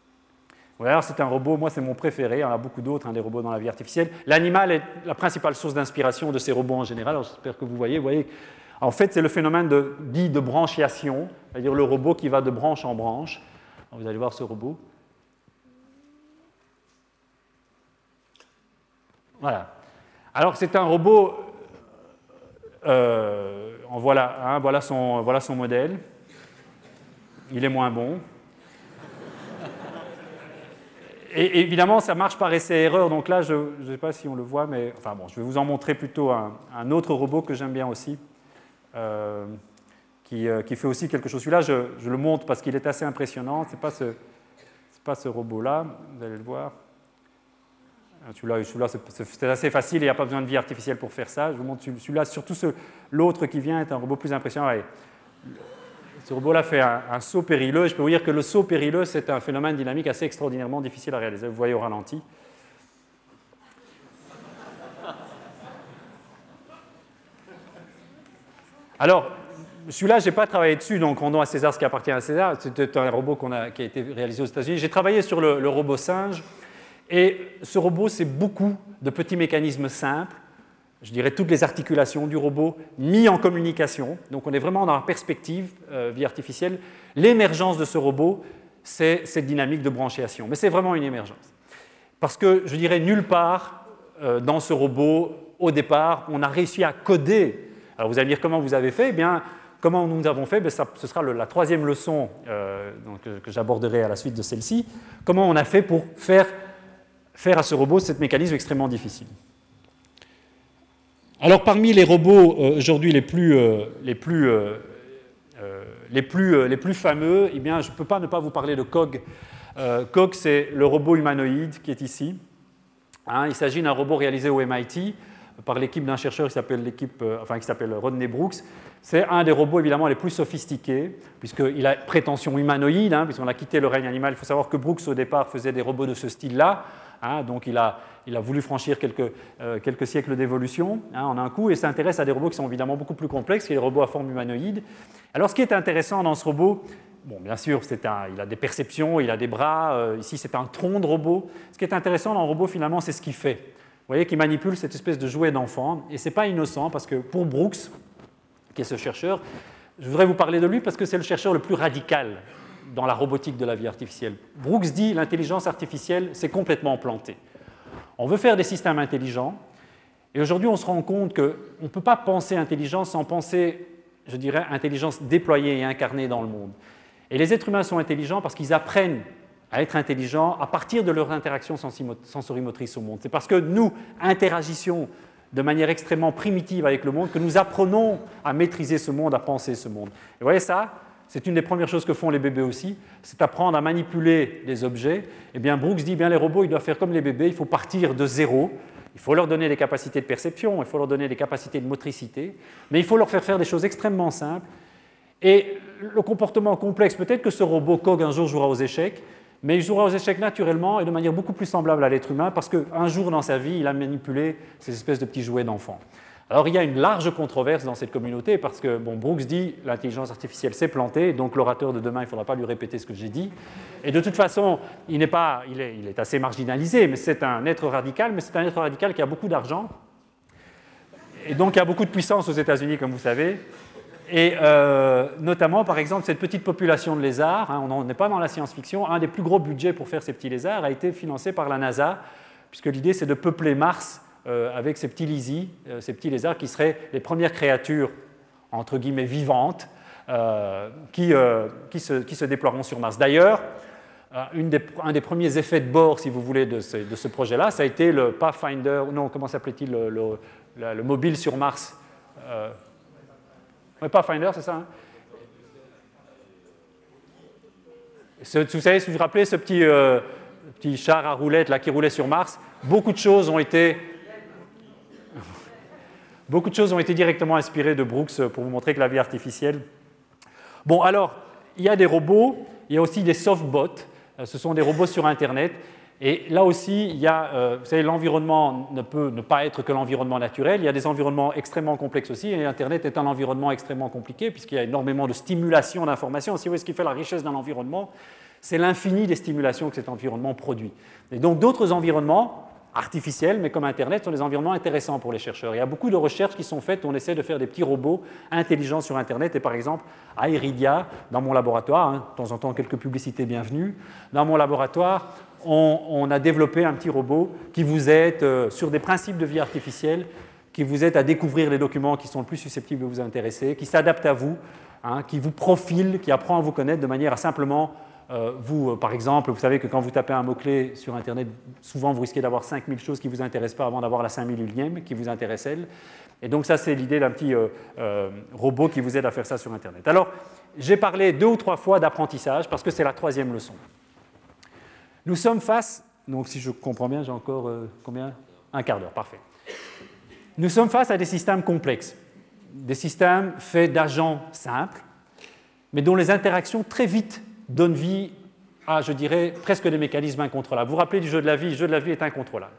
Voilà, c'est un robot, moi c'est mon préféré, il y en a beaucoup d'autres, hein, des robots dans la vie artificielle. L'animal est la principale source d'inspiration de ces robots en général, alors j'espère que vous voyez. Vous voyez, en fait, c'est le phénomène de, dit de branchiation, c'est-à-dire le robot qui va de branche en branche. Alors, vous allez voir ce robot. Voilà. Alors c'est un robot, euh, en voilà, hein, voilà, son, voilà son modèle. Il est moins bon. Et évidemment, ça marche par essai-erreur. Donc là, je ne sais pas si on le voit, mais enfin bon, je vais vous en montrer plutôt un, un autre robot que j'aime bien aussi, euh, qui, euh, qui fait aussi quelque chose. Celui-là, je, je le montre parce qu'il est assez impressionnant. Ce n'est pas ce, c'est pas ce robot-là, vous allez le voir. Celui-là, celui-là c'est, c'est assez facile, il n'y a pas besoin de vie artificielle pour faire ça. Je vous montre celui-là, surtout ce, l'autre qui vient est un robot plus impressionnant. Allez. Ce robot-là fait un, un saut périlleux. Je peux vous dire que le saut périlleux, c'est un phénomène dynamique assez extraordinairement difficile à réaliser. Vous voyez au ralenti. Alors, celui-là, je n'ai pas travaillé dessus, donc rendons à César ce qui appartient à César. C'était un robot qu'on a, qui a été réalisé aux États-Unis. J'ai travaillé sur le, le robot singe. Et ce robot, c'est beaucoup de petits mécanismes simples. Je dirais toutes les articulations du robot mis en communication. Donc on est vraiment dans la perspective euh, vie artificielle. L'émergence de ce robot, c'est cette dynamique de branchiation. Mais c'est vraiment une émergence. Parce que je dirais nulle part euh, dans ce robot, au départ, on a réussi à coder. Alors vous allez me dire comment vous avez fait. Eh bien, comment nous avons fait? Bien, ça, ce sera le, la troisième leçon euh, donc, que, que j'aborderai à la suite de celle-ci. Comment on a fait pour faire, faire à ce robot ce mécanisme extrêmement difficile. Alors, parmi les robots euh, aujourd'hui les plus, euh, les, plus, euh, euh, les, plus, euh, les plus fameux, eh bien, je ne peux pas ne pas vous parler de C O G. Euh, C O G, c'est le robot humanoïde qui est ici. Hein, il s'agit d'un robot réalisé au M I T par l'équipe d'un chercheur qui s'appelle, l'équipe, euh, enfin, qui s'appelle Rodney Brooks. C'est un des robots évidemment les plus sophistiqués, puisqu'il a prétention humanoïde, hein, puisqu'on a quitté le règne animal. Il faut savoir que Brooks, au départ, faisait des robots de ce style-là. Hein, donc il a, il a voulu franchir quelques, euh, quelques siècles d'évolution hein, en un coup et s'intéresse à des robots qui sont évidemment beaucoup plus complexes, qui sont les robots à forme humanoïde. Alors ce qui est intéressant dans ce robot, bon, bien sûr, c'est un, il a des perceptions, il a des bras, euh, ici c'est un tronc de robot. Ce qui est intéressant dans le robot finalement, c'est ce qu'il fait. Vous voyez qu'il manipule cette espèce de jouet d'enfant et ce n'est pas innocent parce que pour Brooks, qui est ce chercheur, je voudrais vous parler de lui parce que c'est le chercheur le plus radical dans la robotique de la vie artificielle. Brooks dit l'intelligence artificielle, c'est complètement planté. On veut faire des systèmes intelligents, et aujourd'hui on se rend compte qu'on ne peut pas penser intelligence sans penser, je dirais, intelligence déployée et incarnée dans le monde. Et les êtres humains sont intelligents parce qu'ils apprennent à être intelligents à partir de leur interaction sensorimotrice au monde. C'est parce que nous interagissions de manière extrêmement primitive avec le monde, que nous apprenons à maîtriser ce monde, à penser ce monde. Et vous voyez ça, c'est une des premières choses que font les bébés aussi, c'est apprendre à manipuler les objets. Eh bien, Brooks dit, bien, les robots, ils doivent faire comme les bébés, il faut partir de zéro, il faut leur donner des capacités de perception, il faut leur donner des capacités de motricité, mais il faut leur faire faire des choses extrêmement simples. Et le comportement complexe, peut-être que ce robot Cog un jour jouera aux échecs, mais il jouera aux échecs naturellement et de manière beaucoup plus semblable à l'être humain parce qu'un jour dans sa vie, il a manipulé ces espèces de petits jouets d'enfants. Alors il y a une large controverse dans cette communauté parce que bon, Brooks dit l'intelligence artificielle s'est plantée, donc l'orateur de demain, il ne faudra pas lui répéter ce que j'ai dit. Et de toute façon, il, n'est pas, il, est, il est assez marginalisé, mais c'est un être radical, mais c'est un être radical qui a beaucoup d'argent et donc qui a beaucoup de puissance aux États-Unis, comme vous savez. Et euh, notamment, par exemple, cette petite population de lézards, hein, on n'est pas dans la science-fiction, un des plus gros budgets pour faire ces petits lézards a été financé par la NASA, puisque l'idée c'est de peupler Mars euh, avec ces petits lizis, euh, ces petits lézards qui seraient les premières créatures, entre guillemets, vivantes, euh, qui, euh, qui, se, qui se déploieront sur Mars. D'ailleurs, euh, une des, un des premiers effets de bord, si vous voulez, de ce, de ce projet-là, ça a été le Pathfinder, non, comment s'appelait-il, le, le, le, le mobile sur Mars euh, Oui, Pathfinder, c'est ça. Hein, ce, vous savez, si vous vous rappelez ce petit, euh, petit char à roulettes là, qui roulait sur Mars, beaucoup de choses ont été, beaucoup de choses ont été directement inspirées de Brooks pour vous montrer que la vie artificielle. Bon, alors, il y a des robots, il y a aussi des softbots. Ce sont des robots sur Internet. Et là aussi, il y a, euh, vous savez, l'environnement ne peut ne pas être que l'environnement naturel. Il y a des environnements extrêmement complexes aussi. Et Internet est un environnement extrêmement compliqué puisqu'il y a énormément de stimulation d'informations. Si vous voyez ce qui fait la richesse d'un environnement, c'est l'infini des stimulations que cet environnement produit. Et donc, d'autres environnements artificiels, mais comme Internet, sont des environnements intéressants pour les chercheurs. Il y a beaucoup de recherches qui sont faites où on essaie de faire des petits robots intelligents sur Internet. Et par exemple, à Iridia, dans mon laboratoire, hein, de temps en temps quelques publicités bienvenues, dans mon laboratoire, on, on a développé un petit robot qui vous aide euh, sur des principes de vie artificielle, qui vous aide à découvrir les documents qui sont le plus susceptibles de vous intéresser, qui s'adapte à vous, hein, qui vous profile, qui apprend à vous connaître de manière à simplement Euh, vous, euh, par exemple, vous savez que quand vous tapez un mot-clé sur Internet, souvent vous risquez d'avoir cinq mille choses qui ne vous intéressent pas avant d'avoir la cinq mille unième qui vous intéresse elle. Et donc ça, c'est l'idée d'un petit euh, euh, robot qui vous aide à faire ça sur Internet. Alors, j'ai parlé deux ou trois fois d'apprentissage parce que c'est la troisième leçon. Nous sommes face, donc si je comprends bien, j'ai encore euh, combien ? Un quart d'heure, parfait. Nous sommes face à des systèmes complexes, des systèmes faits d'agents simples, mais dont les interactions très vite donne vie à, je dirais, presque des mécanismes incontrôlables. Vous vous rappelez du jeu de la vie, le jeu de la vie est incontrôlable.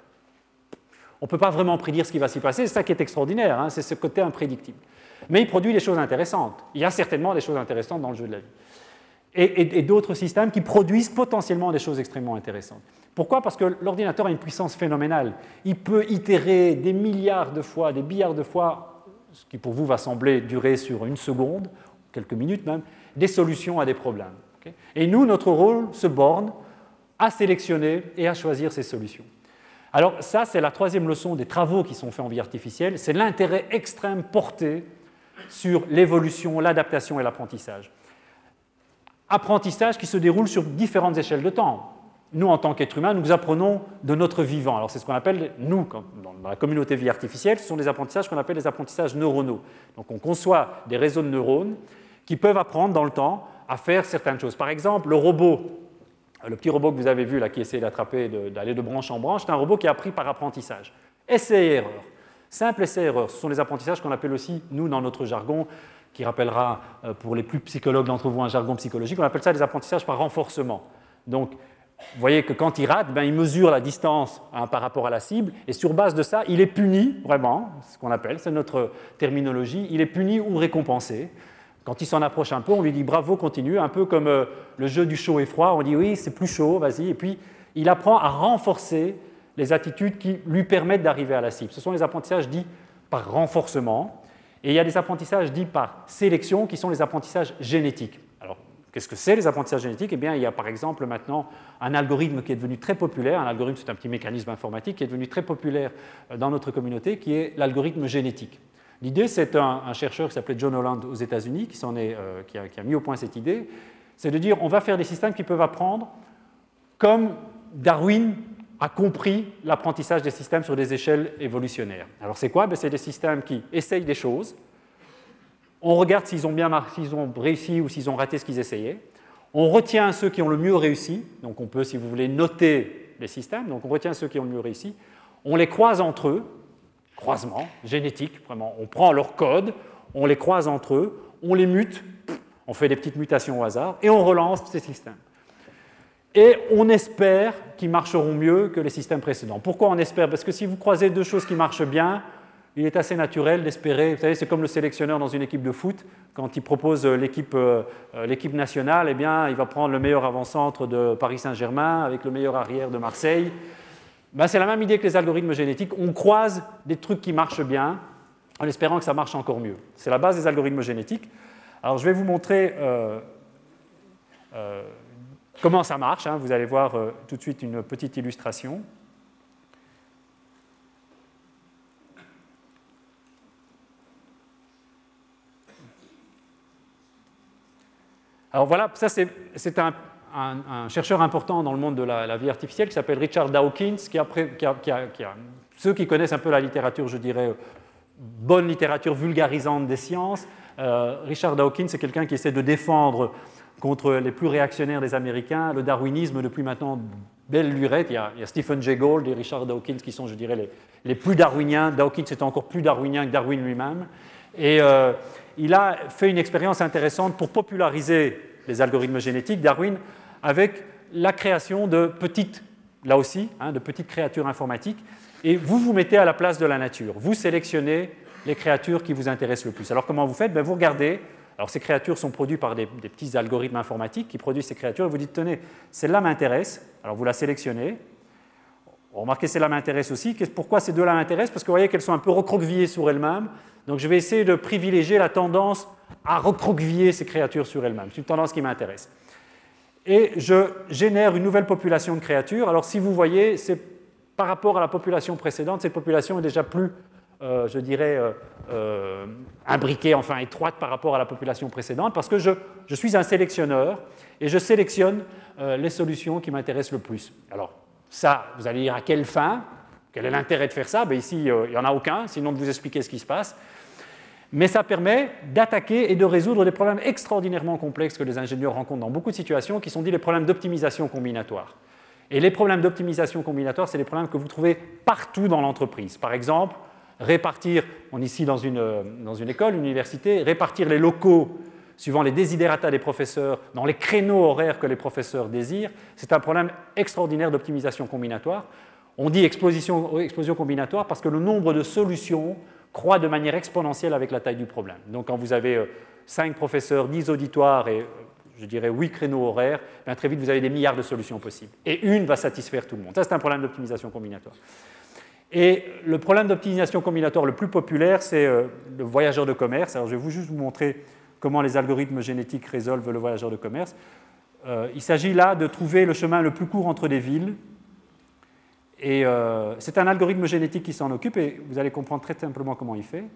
On ne peut pas vraiment prédire ce qui va s'y passer, c'est ça qui est extraordinaire, hein, c'est ce côté imprédictible. Mais il produit des choses intéressantes. Il y a certainement des choses intéressantes dans le jeu de la vie. Et, et, et d'autres systèmes qui produisent potentiellement des choses extrêmement intéressantes. Pourquoi ? Parce que l'ordinateur a une puissance phénoménale. Il peut itérer des milliards de fois, des milliards de fois, ce qui pour vous va sembler durer sur une seconde, quelques minutes même, des solutions à des problèmes. Et nous, notre rôle se borne à sélectionner et à choisir ces solutions. Alors ça, c'est la troisième leçon des travaux qui sont faits en vie artificielle, c'est l'intérêt extrême porté sur l'évolution, l'adaptation et l'apprentissage. Apprentissage qui se déroule sur différentes échelles de temps. Nous, en tant qu'êtres humains, nous apprenons de notre vivant. Alors c'est ce qu'on appelle, nous, dans la communauté vie artificielle, ce sont des apprentissages qu'on appelle des apprentissages neuronaux. Donc on conçoit des réseaux de neurones qui peuvent apprendre dans le temps à faire certaines choses. Par exemple, le robot, le petit robot que vous avez vu là, qui essaie d'attraper, de, d'aller de branche en branche, c'est un robot qui est appris par apprentissage. Essai et erreur. Simple essai et erreur. Ce sont les apprentissages qu'on appelle aussi, nous, dans notre jargon, qui rappellera pour les plus psychologues d'entre vous un jargon psychologique, on appelle ça des apprentissages par renforcement. Donc, vous voyez que quand il rate, ben, il mesure la distance hein, par rapport à la cible, et sur base de ça, il est puni, vraiment, c'est ce qu'on appelle, c'est notre terminologie, il est puni ou récompensé. Quand il s'en approche un peu, on lui dit bravo, continue, un peu comme euh, le jeu du chaud et froid, on dit oui, c'est plus chaud, vas-y, et puis il apprend à renforcer les attitudes qui lui permettent d'arriver à la cible. Ce sont les apprentissages dits par renforcement, et il y a des apprentissages dits par sélection qui sont les apprentissages génétiques. Alors, qu'est-ce que c'est les apprentissages génétiques ? Eh bien, il y a par exemple maintenant un algorithme qui est devenu très populaire, un algorithme c'est un petit mécanisme informatique qui est devenu très populaire dans notre communauté, qui est l'algorithme génétique. L'idée, c'est un, un chercheur qui s'appelait John Holland aux États-Unis qui, s'en est, euh, qui, a, qui a mis au point cette idée, c'est de dire on va faire des systèmes qui peuvent apprendre comme Darwin a compris l'apprentissage des systèmes sur des échelles évolutionnaires. Alors c'est quoi? Ben, c'est des systèmes qui essayent des choses. On regarde s'ils ont bien s'ils ont réussi ou s'ils ont raté ce qu'ils essayaient. On retient ceux qui ont le mieux réussi. Donc on peut, si vous voulez, noter les systèmes. Donc on retient ceux qui ont le mieux réussi. On les croise entre eux, croisement génétique, vraiment. On prend leur code, on les croise entre eux, on les mute, on fait des petites mutations au hasard et on relance ces systèmes. Et on espère qu'ils marcheront mieux que les systèmes précédents. Pourquoi on espère? Parce que si vous croisez deux choses qui marchent bien, il est assez naturel d'espérer. Vous savez, c'est comme le sélectionneur dans une équipe de foot. Quand il propose l'équipe, euh, l'équipe nationale, eh bien, il va prendre le meilleur avant-centre de Paris Saint-Germain avec le meilleur arrière de Marseille. Ben, c'est la même idée que les algorithmes génétiques. On croise des trucs qui marchent bien en espérant que ça marche encore mieux. C'est la base des algorithmes génétiques. Alors, je vais vous montrer euh, euh, comment ça marche. Hein. Vous allez voir euh, tout de suite une petite illustration. Alors voilà, ça c'est, c'est un, un, un chercheur important dans le monde de la, la vie artificielle qui s'appelle Richard Dawkins, qui a, qui, a, qui, a, qui a, ceux qui connaissent un peu la littérature, je dirais, bonne littérature vulgarisante des sciences. Euh, Richard Dawkins, c'est quelqu'un qui essaie de défendre contre les plus réactionnaires des Américains le darwinisme depuis maintenant belle lurette. Il y a, il y a Stephen Jay Gould et Richard Dawkins qui sont, je dirais, les, les plus darwiniens. Dawkins était encore plus darwinien que Darwin lui-même. Et euh, il a fait une expérience intéressante pour populariser les algorithmes génétiques, Darwin, avec la création de petites, là aussi, hein, de petites créatures informatiques. Et vous vous mettez à la place de la nature. Vous sélectionnez les créatures qui vous intéressent le plus. Alors comment vous faites? Ben, vous regardez. Alors ces créatures sont produites par des, des petits algorithmes informatiques qui produisent ces créatures. Et vous dites, tenez, celle-là m'intéresse. Alors vous la sélectionnez. Remarquez, celle-là m'intéresse aussi. Pourquoi ces deux-là m'intéressent? Parce que vous voyez qu'elles sont un peu recroquevillées sur elles-mêmes. Donc je vais essayer de privilégier la tendance à recroqueviller ces créatures sur elles-mêmes. C'est une tendance qui m'intéresse. Et je génère une nouvelle population de créatures. Alors si vous voyez, c'est par rapport à la population précédente, cette population est déjà plus, euh, je dirais, euh, euh, imbriquée, enfin étroite par rapport à la population précédente, parce que je, je suis un sélectionneur et je sélectionne euh, les solutions qui m'intéressent le plus. Alors ça, vous allez dire à quelle fin? Quel est l'intérêt de faire ça? Ben ici, euh, il n'y en a aucun, sinon de vous expliquer ce qui se passe. Mais ça permet d'attaquer et de résoudre des problèmes extraordinairement complexes que les ingénieurs rencontrent dans beaucoup de situations, qui sont dits les problèmes d'optimisation combinatoire. Et les problèmes d'optimisation combinatoire, c'est des problèmes que vous trouvez partout dans l'entreprise. Par exemple, répartir, on est ici dans une, dans une école, une université, répartir les locaux suivant les desiderata des professeurs dans les créneaux horaires que les professeurs désirent, c'est un problème extraordinaire d'optimisation combinatoire. On dit explosion, explosion combinatoire parce que le nombre de solutions croît de manière exponentielle avec la taille du problème. Donc quand vous avez cinq professeurs, dix auditoires et, je dirais, huit créneaux horaires, bien très vite vous avez des milliards de solutions possibles. Et une va satisfaire tout le monde. Ça, c'est un problème d'optimisation combinatoire. Et le problème d'optimisation combinatoire le plus populaire, c'est le voyageur de commerce. Alors je vais vous juste vous montrer comment les algorithmes génétiques résolvent le voyageur de commerce. Euh, il s'agit là de trouver le chemin le plus court entre des villes. Et euh, c'est un algorithme génétique qui s'en occupe, et vous allez comprendre très simplement comment il fait.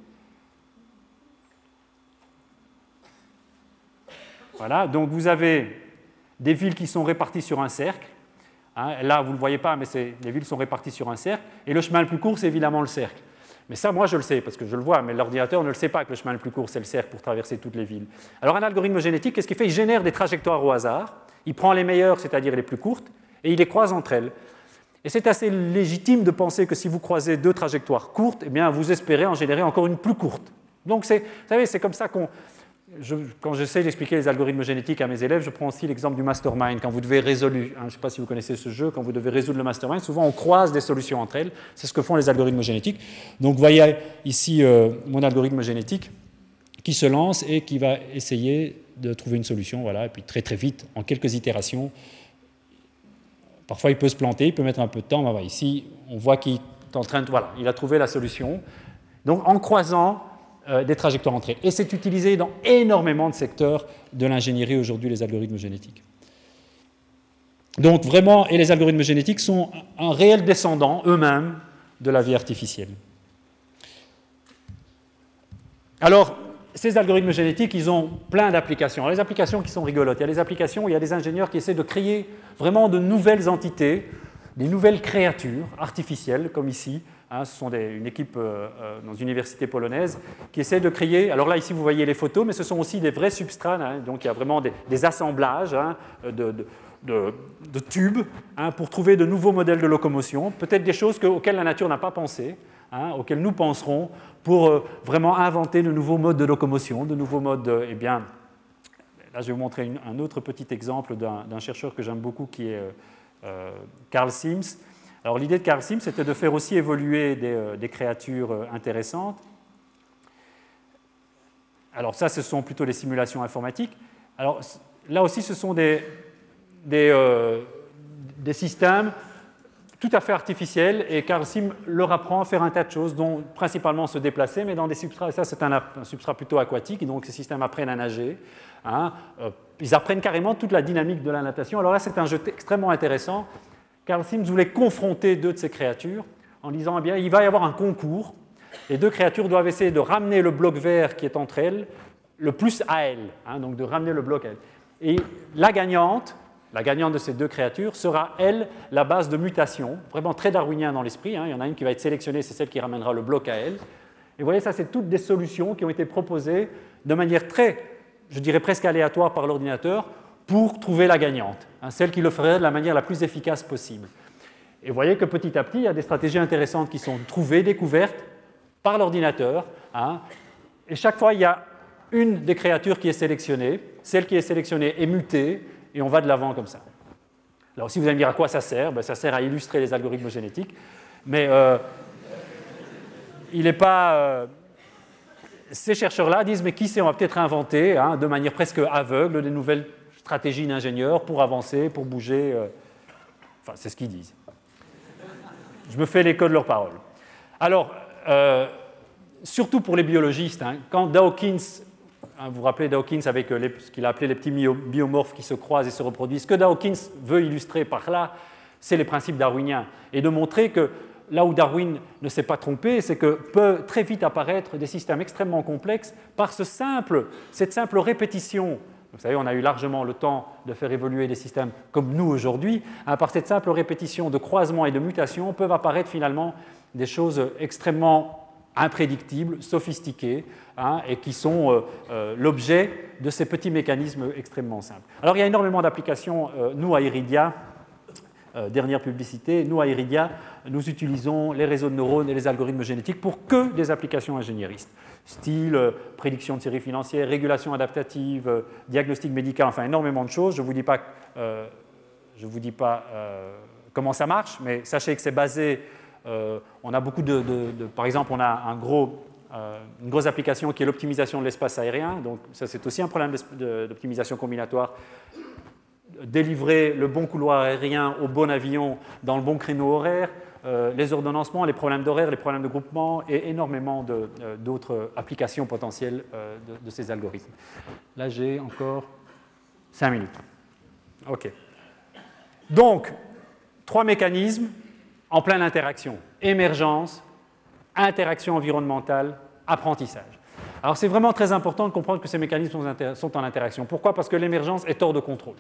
Voilà, donc vous avez des villes qui sont réparties sur un cercle. Hein, là, vous ne le voyez pas, mais c'est, les villes sont réparties sur un cercle. Et le chemin le plus court, c'est évidemment le cercle. Mais ça, moi, je le sais, parce que je le vois, mais l'ordinateur ne le sait pas que le chemin le plus court, c'est le cercle pour traverser toutes les villes. Alors un algorithme génétique, qu'est-ce qu'il fait? Il génère des trajectoires au hasard. Il prend les meilleures, c'est-à-dire les plus courtes, et il les croise entre elles. Et c'est assez légitime de penser que si vous croisez deux trajectoires courtes, eh bien, vous espérez en générer encore une plus courte. Donc, c'est, vous savez, c'est comme ça qu'on... Je, quand j'essaie d'expliquer les algorithmes génétiques à mes élèves, je prends aussi l'exemple du mastermind. Quand vous devez résoudre, hein, je ne sais pas si vous connaissez ce jeu, quand vous devez résoudre le mastermind, souvent on croise des solutions entre elles. C'est ce que font les algorithmes génétiques. Donc, vous voyez ici euh, mon algorithme génétique qui se lance et qui va essayer de trouver une solution. Voilà, et puis très très vite, en quelques itérations, parfois, il peut se planter, il peut mettre un peu de temps. Ben, ici, on voit qu'il est en train de... Voilà, il a trouvé la solution. Donc, en croisant euh, des trajectoires entre elles. Et c'est utilisé dans énormément de secteurs de l'ingénierie aujourd'hui, les algorithmes génétiques. Donc, vraiment, et les algorithmes génétiques sont un réel descendant, eux-mêmes, de la vie artificielle. Alors, ces algorithmes génétiques, ils ont plein d'applications. Alors, les applications qui sont rigolotes. Il y a des applications où il y a des ingénieurs qui essaient de créer vraiment de nouvelles entités. des nouvelles créatures artificielles, comme ici. Hein, ce sont des, une équipe euh, euh, dans une université polonaise qui essaie de créer, alors là ici vous voyez les photos, mais ce sont aussi des vrais substrats, hein, donc il y a vraiment des, des assemblages hein, de, de, de, de tubes hein, pour trouver de nouveaux modèles de locomotion, peut-être des choses que, auxquelles la nature n'a pas pensé, hein, auxquelles nous penserons pour euh, vraiment inventer de nouveaux modes de locomotion, de nouveaux modes, de, eh bien, là je vais vous montrer une, un autre petit exemple d'un, d'un chercheur que j'aime beaucoup qui est euh, Carl Sims. Alors l'idée de Carl Sims, c'était de faire aussi évoluer des, euh, des créatures euh, intéressantes. Alors ça, ce sont plutôt des simulations informatiques. Alors là aussi, ce sont des, des, euh, des systèmes tout à fait artificiels, et Carl Sims leur apprend à faire un tas de choses, dont principalement se déplacer, mais dans des substrats, et ça c'est un, un substrat plutôt aquatique, donc ces systèmes apprennent à nager. Hein, euh, ils apprennent carrément toute la dynamique de la natation. Alors là, c'est un jeu extrêmement intéressant. Carl Sims voulait confronter deux de ces créatures en disant, eh bien, il va y avoir un concours. Les deux créatures doivent essayer de ramener le bloc vert qui est entre elles le plus à elles, hein, donc de ramener le bloc à elles. Et la gagnante, la gagnante de ces deux créatures sera, elle, la base de mutation, vraiment très darwinien dans l'esprit. Hein, il y en a une qui va être sélectionnée, c'est celle qui ramènera le bloc à elle. Et vous voyez, ça, c'est toutes des solutions qui ont été proposées de manière très, je dirais presque aléatoire par l'ordinateur, pour trouver la gagnante, hein, celle qui le ferait de la manière la plus efficace possible. Et vous voyez que petit à petit, il y a des stratégies intéressantes qui sont trouvées, découvertes par l'ordinateur. Hein, et chaque fois, il y a une des créatures qui est sélectionnée, celle qui est sélectionnée est mutée, et on va de l'avant comme ça. Alors si vous allez me dire à quoi ça sert, ben, ça sert à illustrer les algorithmes génétiques, mais euh, il n'est pas... Euh, ces chercheurs-là disent, mais qui sait, on va peut-être inventer, hein, de manière presque aveugle, des nouvelles stratégie d'ingénieur pour avancer, pour bouger. Euh... Enfin, c'est ce qu'ils disent. Je me fais l'écho de leurs paroles. Alors, euh, surtout pour les biologistes, hein, quand Dawkins, hein, vous vous rappelez Dawkins avec les, ce qu'il a appelé les petits biomorphes qui se croisent et se reproduisent, ce que Dawkins veut illustrer par là, c'est les principes darwiniens, et de montrer que là où Darwin ne s'est pas trompé, c'est que peut très vite apparaître des systèmes extrêmement complexes par ce simple, cette simple répétition. Vous savez, on a eu largement le temps de faire évoluer des systèmes comme nous aujourd'hui. Hein, par cette simple répétition de croisements et de mutations, peuvent apparaître finalement des choses extrêmement imprédictibles, sophistiquées, hein, et qui sont euh, euh, l'objet de ces petits mécanismes extrêmement simples. Alors, il y a énormément d'applications. Euh, nous, à Iridia, euh, dernière publicité, nous, à Iridia, nous utilisons les réseaux de neurones et les algorithmes génétiques pour que des applications ingénieristes. Style euh, prédiction de séries financières, régulation adaptative, euh, diagnostic médical, enfin énormément de choses. Je ne vous dis pas, euh, je vous dis pas euh, comment ça marche, mais sachez que c'est basé, euh, on a beaucoup de, de, de, par exemple, on a un gros, euh, une grosse application qui est l'optimisation de l'espace aérien, donc ça c'est aussi un problème d'optimisation combinatoire. Délivrer le bon couloir aérien au bon avion dans le bon créneau horaire, euh, les ordonnancements, les problèmes d'horaire, les problèmes de groupement et énormément de, euh, d'autres applications potentielles euh, de, de ces algorithmes. Là, j'ai encore cinq minutes. OK. Donc, trois mécanismes en pleine interaction. Émergence, interaction environnementale, apprentissage. Alors, c'est vraiment très important de comprendre que ces mécanismes sont en interaction. Pourquoi ? Parce que l'émergence est hors de contrôle.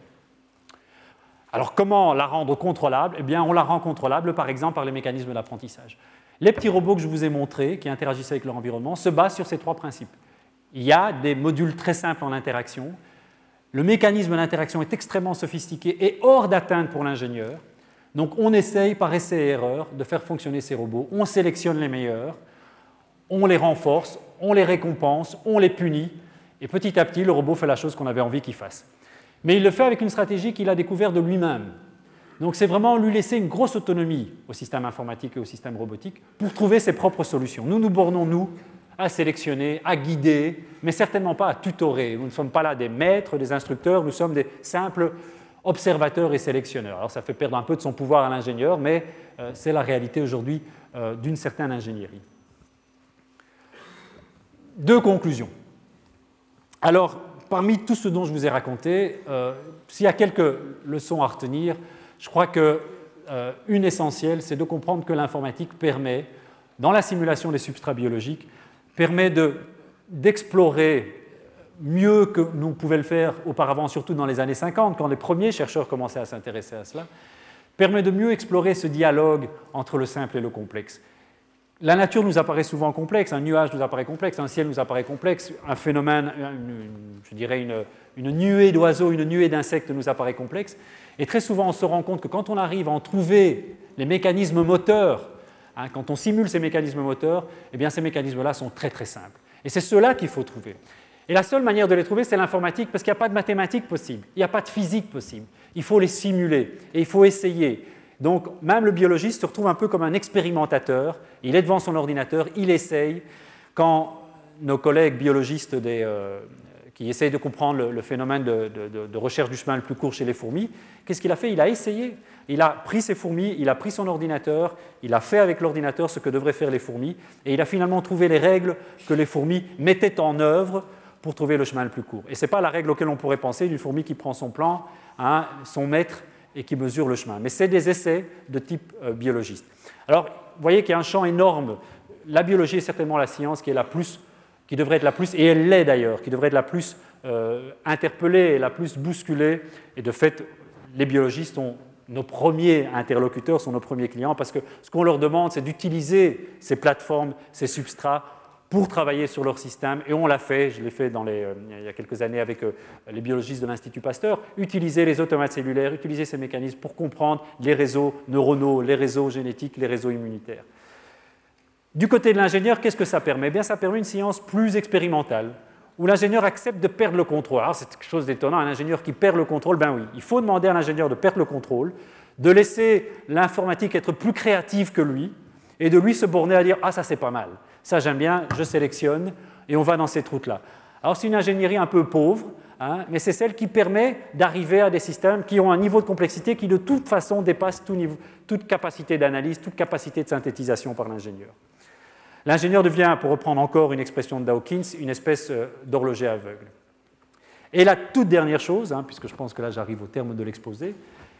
Alors, comment la rendre contrôlable ? Eh bien, on la rend contrôlable, par exemple, par les mécanismes d'apprentissage. Les petits robots que je vous ai montrés, qui interagissent avec leur environnement, se basent sur ces trois principes. Il y a des modules très simples en interaction. Le mécanisme d'interaction est extrêmement sophistiqué et hors d'atteinte pour l'ingénieur. Donc, on essaye, par essai et erreur, de faire fonctionner ces robots. On sélectionne les meilleurs, on les renforce, on les récompense, on les punit, et petit à petit, le robot fait la chose qu'on avait envie qu'il fasse. Mais il le fait avec une stratégie qu'il a découverte de lui-même. Donc c'est vraiment lui laisser une grosse autonomie au système informatique et au système robotique pour trouver ses propres solutions. Nous nous bornons, nous, à sélectionner, à guider, mais certainement pas à tutorer. Nous ne sommes pas là des maîtres, des instructeurs, nous sommes des simples observateurs et sélectionneurs. Alors ça fait perdre un peu de son pouvoir à l'ingénieur, mais euh, c'est la réalité aujourd'hui euh, d'une certaine ingénierie. Deux conclusions. Alors, parmi tout ce dont je vous ai raconté, euh, s'il y a quelques leçons à retenir, je crois qu'une euh, essentielle, c'est de comprendre que l'informatique permet, dans la simulation des substrats biologiques, permet de, d'explorer mieux que nous pouvions le faire auparavant, surtout dans les années cinquante, quand les premiers chercheurs commençaient à s'intéresser à cela, permet de mieux explorer ce dialogue entre le simple et le complexe. La nature nous apparaît souvent complexe, un nuage nous apparaît complexe, un ciel nous apparaît complexe, un phénomène, une, je dirais une, une nuée d'oiseaux, une nuée d'insectes nous apparaît complexe. Et très souvent, on se rend compte que quand on arrive à en trouver les mécanismes moteurs, hein, quand on simule ces mécanismes moteurs, eh bien ces mécanismes-là sont très très simples. Et c'est ceux-là qu'il faut trouver. Et la seule manière de les trouver, c'est l'informatique, parce qu'il n'y a pas de mathématiques possible, il n'y a pas de physique possible. Il faut les simuler et il faut essayer. Donc, même le biologiste se retrouve un peu comme un expérimentateur. Il est devant son ordinateur, il essaye. Quand nos collègues biologistes des, euh, qui essayent de comprendre le, le phénomène de, de, de recherche du chemin le plus court chez les fourmis, qu'est-ce qu'il a fait? Il a essayé. Il a pris ses fourmis, il a pris son ordinateur, il a fait avec l'ordinateur ce que devraient faire les fourmis, et il a finalement trouvé les règles que les fourmis mettaient en œuvre pour trouver le chemin le plus court. Et ce n'est pas la règle auquel on pourrait penser d'une fourmi qui prend son plan, hein, son mètre, et qui mesure le chemin. Mais c'est des essais de type euh, biologiste. Alors, vous voyez qu'il y a un champ énorme. La biologie est certainement la science qui est la plus, qui devrait être la plus, et elle l'est d'ailleurs, qui devrait être la plus euh, interpellée et la plus bousculée. Et de fait, les biologistes sont nos premiers interlocuteurs, sont nos premiers clients, parce que ce qu'on leur demande, c'est d'utiliser ces plateformes, ces substrats, pour travailler sur leur système, et on l'a fait, je l'ai fait dans les, euh, il y a quelques années avec euh, les biologistes de l'Institut Pasteur, utiliser les automates cellulaires, utiliser ces mécanismes pour comprendre les réseaux neuronaux, les réseaux génétiques, les réseaux immunitaires. Du côté de l'ingénieur, qu'est-ce que ça permet? Eh bien, ça permet une science plus expérimentale, où l'ingénieur accepte de perdre le contrôle. Alors, c'est quelque chose d'étonnant, un ingénieur qui perd le contrôle, ben oui, il faut demander à l'ingénieur de perdre le contrôle, de laisser l'informatique être plus créative que lui, et de lui se borner à dire « Ah, ça c'est pas mal, ça j'aime bien, je sélectionne, et on va dans cette route-là ». Alors c'est une ingénierie un peu pauvre, hein, mais c'est celle qui permet d'arriver à des systèmes qui ont un niveau de complexité qui de toute façon dépasse tout niveau, toute capacité d'analyse, toute capacité de synthétisation par l'ingénieur. L'ingénieur devient, pour reprendre encore une expression de Dawkins, une espèce d'horloger aveugle. Et la toute dernière chose, hein, puisque je pense que là j'arrive au terme de l'exposé,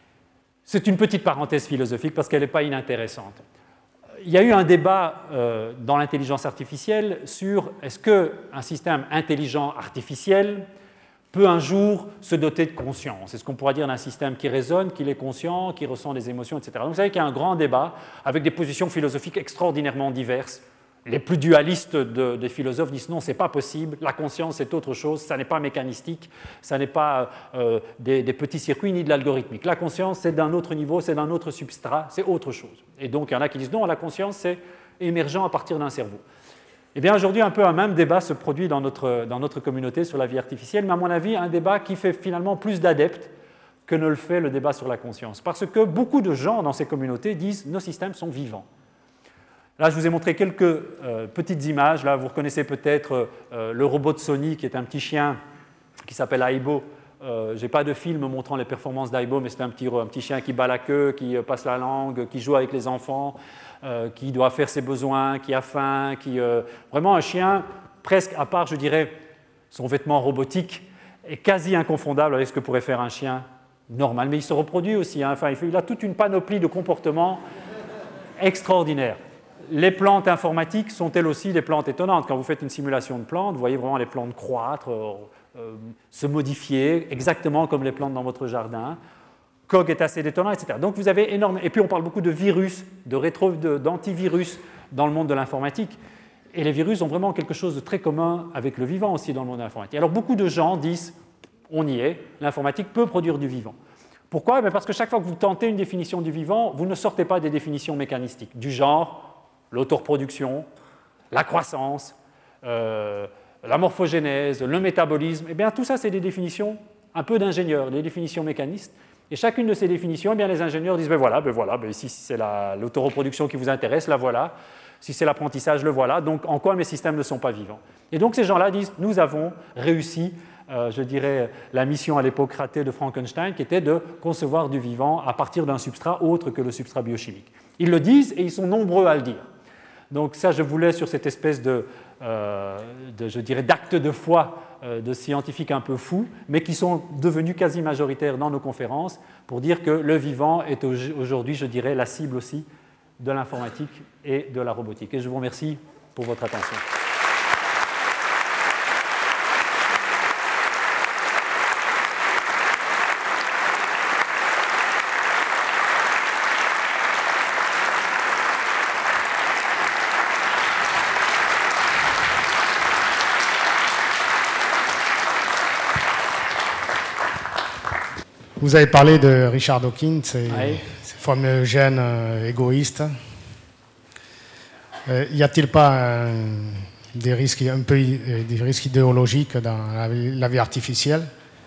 c'est une petite parenthèse philosophique parce qu'elle n'est pas inintéressante. Il y a eu un débat euh, dans l'intelligence artificielle sur est-ce qu'un système intelligent artificiel peut un jour se doter de conscience. Est-ce qu'on pourra dire d'un système qui raisonne, qui est conscient, qui ressent des émotions, et cetera. Donc vous savez qu'il y a un grand débat avec des positions philosophiques extraordinairement diverses. Les plus dualistes de, des philosophes disent non, ce n'est pas possible, la conscience c'est autre chose, ça n'est pas mécanistique, ça n'est pas euh, des, des petits circuits ni de l'algorithmique. La conscience c'est d'un autre niveau, c'est d'un autre substrat, c'est autre chose. Et donc il y en a qui disent non, la conscience c'est émergent à partir d'un cerveau. Eh bien aujourd'hui un peu un même débat se produit dans notre, dans notre communauté sur la vie artificielle, mais à mon avis un débat qui fait finalement plus d'adeptes que ne le fait le débat sur la conscience. Parce que beaucoup de gens dans ces communautés disent nos systèmes sont vivants. Là, je vous ai montré quelques euh, petites images. Là, vous reconnaissez peut-être euh, le robot de Sony, qui est un petit chien qui s'appelle Aibo. Euh, je n'ai pas de film montrant les performances d'Aibo, mais c'est un petit, un petit chien qui bat la queue, qui euh, passe la langue, qui joue avec les enfants, euh, qui doit faire ses besoins, qui a faim, qui euh, vraiment un chien presque, à part, je dirais, son vêtement robotique, est quasi inconfondable avec ce que pourrait faire un chien normal. Mais il se reproduit aussi. Hein. Enfin, il, fait, il a toute une panoplie de comportements extraordinaires. Les plantes informatiques sont elles aussi des plantes étonnantes. Quand vous faites une simulation de plantes, vous voyez vraiment les plantes croître, euh, euh, se modifier, exactement comme les plantes dans votre jardin. Cog est assez étonnant, et cetera. Donc vous avez énormément. Et puis on parle beaucoup de virus, de rétro, de, d'antivirus dans le monde de l'informatique. Et les virus ont vraiment quelque chose de très commun avec le vivant aussi dans le monde de l'informatique. Alors beaucoup de gens disent, on y est, l'informatique peut produire du vivant. Pourquoi? Parce que chaque fois que vous tentez une définition du vivant, vous ne sortez pas des définitions mécanistiques, du genre l'autoreproduction, la croissance, euh, la morphogénèse, le métabolisme. Eh bien, tout ça, c'est des définitions un peu d'ingénieurs, des définitions mécanistes. Et chacune de ces définitions, eh bien, les ingénieurs disent ben voilà, ben voilà, ben si c'est la, l'autoreproduction qui vous intéresse, la voilà. Si c'est l'apprentissage, le voilà. Donc, en quoi mes systèmes ne sont pas vivants? Et donc, ces gens-là disent nous avons réussi, euh, je dirais, la mission à l'époque ratée de Frankenstein, qui était de concevoir du vivant à partir d'un substrat autre que le substrat biochimique. Ils le disent et ils sont nombreux à le dire. Donc ça, je vous laisse sur cette espèce de, euh, de je dirais, d'actes de foi euh, de scientifiques un peu fous, mais qui sont devenus quasi majoritaires dans nos conférences pour dire que le vivant est aujourd'hui, je dirais, la cible aussi de l'informatique et de la robotique. Et je vous remercie pour votre attention. Vous avez parlé de Richard Dawkins et Oui. ce fameux gène euh, égoïste. Euh, y a-t-il pas un, des risques un peu euh, des risques idéologiques dans la, la vie artificielle?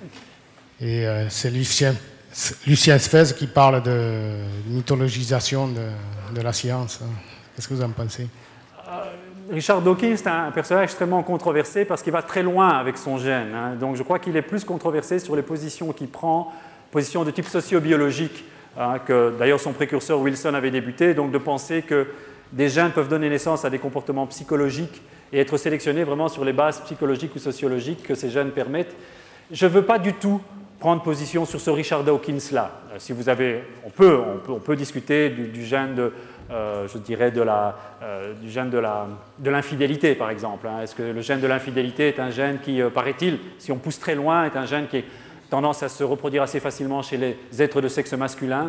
Et euh, c'est Lucien, Lucien Sfez qui parle de mythologisation de, de la science. Qu'est-ce que vous en pensez? Richard Dawkins est un personnage extrêmement controversé parce qu'il va très loin avec son gène. Hein. Donc je crois qu'il est plus controversé sur les positions qu'il prend, positions de type socio-biologique, hein, que d'ailleurs son précurseur Wilson avait débuté, donc de penser que des gènes peuvent donner naissance à des comportements psychologiques et être sélectionnés vraiment sur les bases psychologiques ou sociologiques que ces gènes permettent. Je ne veux pas du tout prendre position sur ce Richard Dawkins-là. Euh, si vous avez, on peut, on peut, on peut discuter du, du gène de, euh, je dirais de la, euh, du gène de la, de l'infidélité, par exemple. Hein. Est-ce que le gène de l'infidélité est un gène qui, euh, paraît-il, si on pousse très loin, est un gène qui a tendance à se reproduire assez facilement chez les êtres de sexe masculin?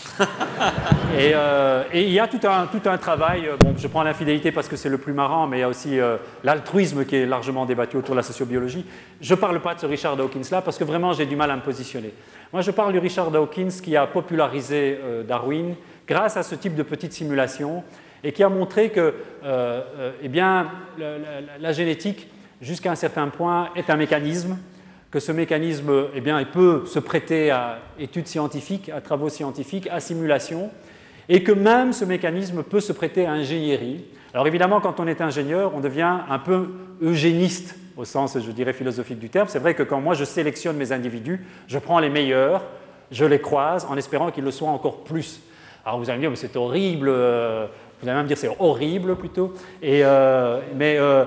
et, euh, et il y a tout un, tout un travail, bon, je prends l'infidélité parce que c'est le plus marrant, mais il y a aussi euh, l'altruisme qui est largement débattu autour de la sociobiologie. Je ne parle pas de ce Richard Dawkins-là parce que vraiment j'ai du mal à me positionner. Moi je parle du Richard Dawkins qui a popularisé euh, Darwin grâce à ce type de petite simulation et qui a montré que euh, euh, eh bien, la, la, la génétique, jusqu'à un certain point, est un mécanisme, que ce mécanisme, eh bien, il peut se prêter à études scientifiques, à travaux scientifiques, à simulations, et que même ce mécanisme peut se prêter à ingénierie. Alors évidemment, quand on est ingénieur, on devient un peu eugéniste, au sens, je dirais, philosophique du terme. C'est vrai que quand moi je sélectionne mes individus, je prends les meilleurs, je les croise en espérant qu'ils le soient encore plus. Alors vous allez me dire, mais c'est horrible, euh, vous allez même dire c'est horrible plutôt, et, euh, mais... Euh,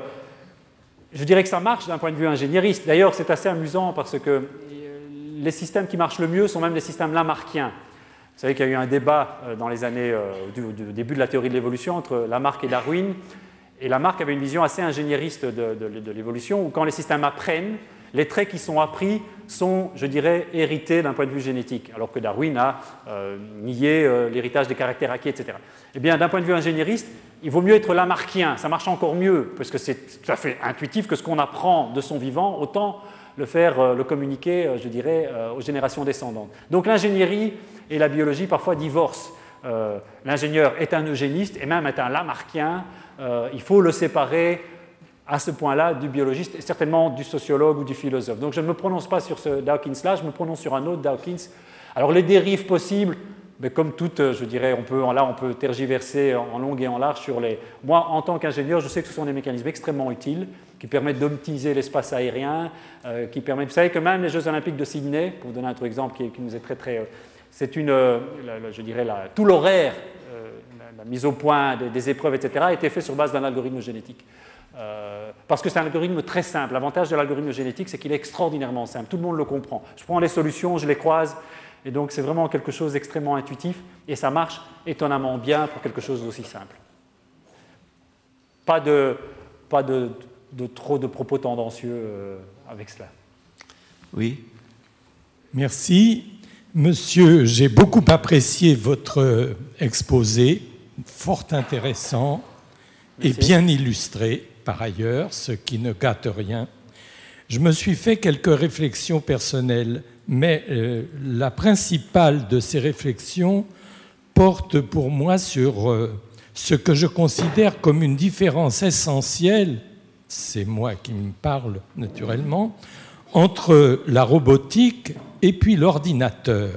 Je dirais que ça marche d'un point de vue ingénieriste. D'ailleurs, c'est assez amusant parce que les systèmes qui marchent le mieux sont même les systèmes lamarckiens. Vous savez qu'il y a eu un débat dans les années du, du début de la théorie de l'évolution entre Lamarck et Darwin. Et Lamarck avait une vision assez ingénieriste de, de, de l'évolution où quand les systèmes apprennent, les traits qui sont appris sont, je dirais, hérités d'un point de vue génétique, alors que Darwin a euh, nié euh, l'héritage des caractères acquis, et cetera. Eh bien, d'un point de vue ingénieriste, il vaut mieux être lamarckien, ça marche encore mieux, parce que c'est tout à fait intuitif que ce qu'on apprend de son vivant, autant le faire, euh, le communiquer, euh, je dirais, euh, aux générations descendantes. Donc l'ingénierie et la biologie parfois divorcent. Euh, l'ingénieur est un eugéniste et même est un lamarckien, euh, il faut le séparer à ce point-là du biologiste et certainement du sociologue ou du philosophe. Donc je ne me prononce pas sur ce Dawkins-là, je me prononce sur un autre Dawkins. Alors les dérives possibles, mais comme toutes, je dirais, on peut, là on peut tergiverser en long et en large sur les... Moi, en tant qu'ingénieur, je sais que ce sont des mécanismes extrêmement utiles qui permettent d'optimiser l'espace aérien, euh, qui permettent... Vous savez que même les Jeux Olympiques de Sydney, pour vous donner un autre exemple qui, qui nous est très très... Euh, c'est une, euh, la, la, je dirais, la, tout l'horaire, euh, la, la mise au point des, des épreuves, et cetera, a été fait sur base d'un algorithme génétique. Euh, parce que c'est un algorithme très simple. L'avantage de l'algorithme génétique, c'est qu'il est extraordinairement simple. Tout le monde le comprend. Je prends les solutions, je les croise, et donc c'est vraiment quelque chose d'extrêmement intuitif, et ça marche étonnamment bien pour quelque chose d'aussi simple. Pas de, pas de, de trop de propos tendancieux euh, avec cela. Oui. Merci. Monsieur, j'ai beaucoup apprécié votre exposé, fort intéressant. Merci. Et bien illustré, par ailleurs, ce qui ne gâte rien. Je me suis fait quelques réflexions personnelles, mais euh, la principale de ces réflexions porte pour moi sur euh, ce que je considère comme une différence essentielle, c'est moi qui me parle naturellement, entre la robotique et puis l'ordinateur.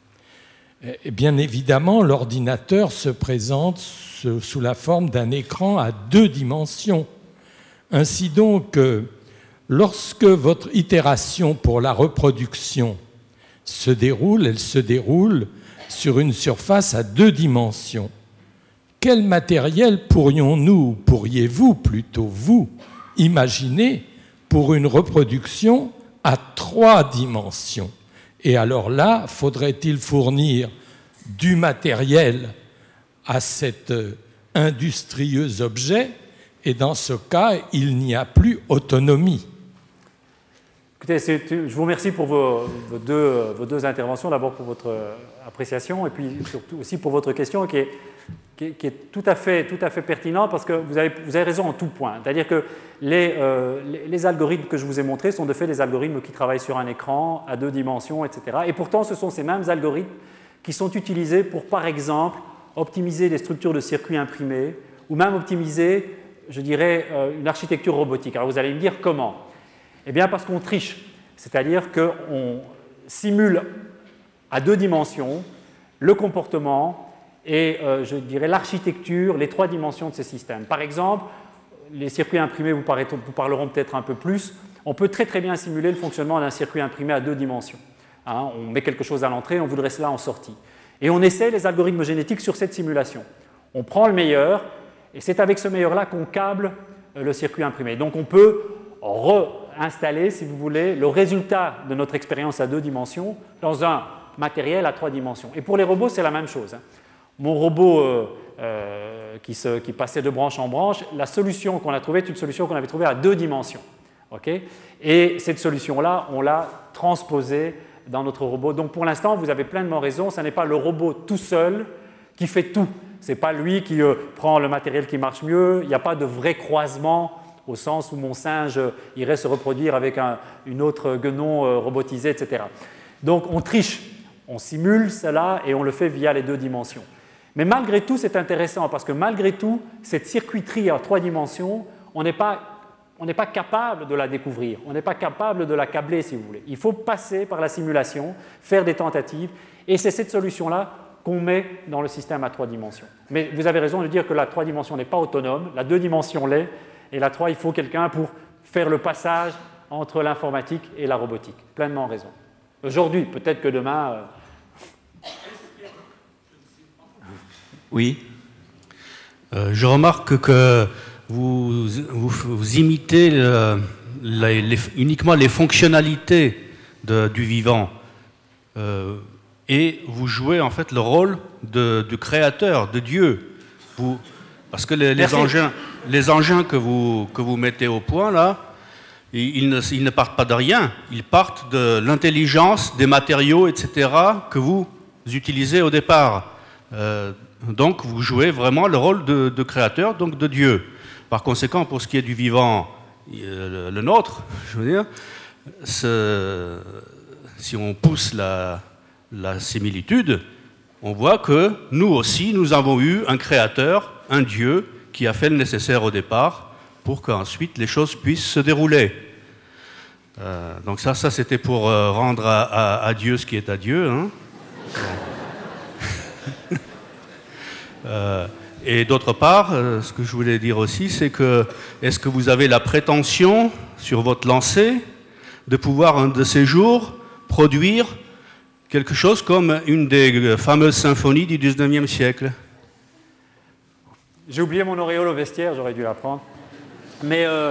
Et bien évidemment, l'ordinateur se présente sous la forme d'un écran à deux dimensions. Ainsi donc, lorsque votre itération pour la reproduction se déroule, elle se déroule sur une surface à deux dimensions. Quel matériel pourrions-nous, pourriez-vous plutôt vous, imaginer pour une reproduction à trois dimensions? Et alors là, faudrait-il fournir du matériel à cet industrieux objet? Et dans ce cas, il n'y a plus autonomie. Écoutez, je vous remercie pour vos, vos, deux, vos deux interventions. D'abord pour votre appréciation et puis surtout aussi pour votre question qui est qui est, qui est tout, à fait, tout à fait pertinent parce que vous avez, vous avez raison en tout point. C'est-à-dire que les, euh, les, les algorithmes que je vous ai montrés sont de fait des algorithmes qui travaillent sur un écran à deux dimensions, et cetera. Et pourtant, ce sont ces mêmes algorithmes qui sont utilisés pour, par exemple, optimiser les structures de circuits imprimés ou même optimiser, je dirais, une architecture robotique. Alors vous allez me dire comment? Eh bien parce qu'on triche, c'est-à-dire qu'on simule à deux dimensions le comportement et, euh, je dirais, l'architecture, les trois dimensions de ces systèmes. Par exemple, les circuits imprimés vous, vous parleront peut-être un peu plus. On peut très très bien simuler le fonctionnement d'un circuit imprimé à deux dimensions. Hein, on met quelque chose à l'entrée, on voudrait cela en sortie. Et on essaie les algorithmes génétiques sur cette simulation. On prend le meilleur, et c'est avec ce meilleur-là qu'on câble le circuit imprimé. Donc on peut réinstaller, si vous voulez, le résultat de notre expérience à deux dimensions dans un matériel à trois dimensions. Et pour les robots, c'est la même chose. Mon robot euh, euh, qui, se, qui passait de branche en branche, la solution qu'on a trouvée est une solution qu'on avait trouvée à deux dimensions. Okay? Et cette solution-là, on l'a transposée dans notre robot. Donc pour l'instant, vous avez pleinement raison, ce n'est pas le robot tout seul qui fait tout. Ce n'est pas lui qui euh, prend le matériel qui marche mieux, il n'y a pas de vrai croisement au sens où mon singe irait se reproduire avec un, une autre guenon euh, robotisé, et cetera. Donc on triche, on simule cela et on le fait via les deux dimensions. Mais malgré tout, c'est intéressant parce que malgré tout, cette circuiterie en trois dimensions, on n'est pas, on n'est pas capable de la découvrir, on n'est pas capable de la câbler, si vous voulez. Il faut passer par la simulation, faire des tentatives, et c'est cette solution-là qu'on met dans le système à trois dimensions. Mais vous avez raison de dire que la trois dimensions n'est pas autonome, la deux dimensions l'est, et la trois, il faut quelqu'un pour faire le passage entre l'informatique et la robotique. Pleinement raison. Aujourd'hui, peut-être que demain... Euh... Oui. Euh, je remarque que vous, vous, vous imitez le, les, les, uniquement les fonctionnalités de, du vivant. Euh, et vous jouez en fait le rôle de, du créateur, de Dieu. Vous, parce que les, les, engins, les engins que vous, que vous mettez au point, là, ils ne, ils ne partent pas de rien. Ils partent de l'intelligence, des matériaux, et cetera, que vous utilisez au départ. Euh, donc, vous jouez vraiment le rôle de, de créateur, donc de Dieu. Par conséquent, pour ce qui est du vivant, le, le nôtre, je veux dire, ce, si on pousse la... la similitude, on voit que nous aussi, nous avons eu un créateur, un Dieu, qui a fait le nécessaire au départ pour qu'ensuite les choses puissent se dérouler. Euh, donc ça, ça c'était pour euh, rendre à, à, à Dieu ce qui est à Dieu. Hein. euh, et d'autre part, euh, ce que je voulais dire aussi, c'est que est-ce que vous avez la prétention, sur votre lancée, de pouvoir un de ces jours produire quelque chose comme une des fameuses symphonies du dix-neuvième siècle? J'ai oublié mon auréole au vestiaire, j'aurais dû la prendre. Mais euh,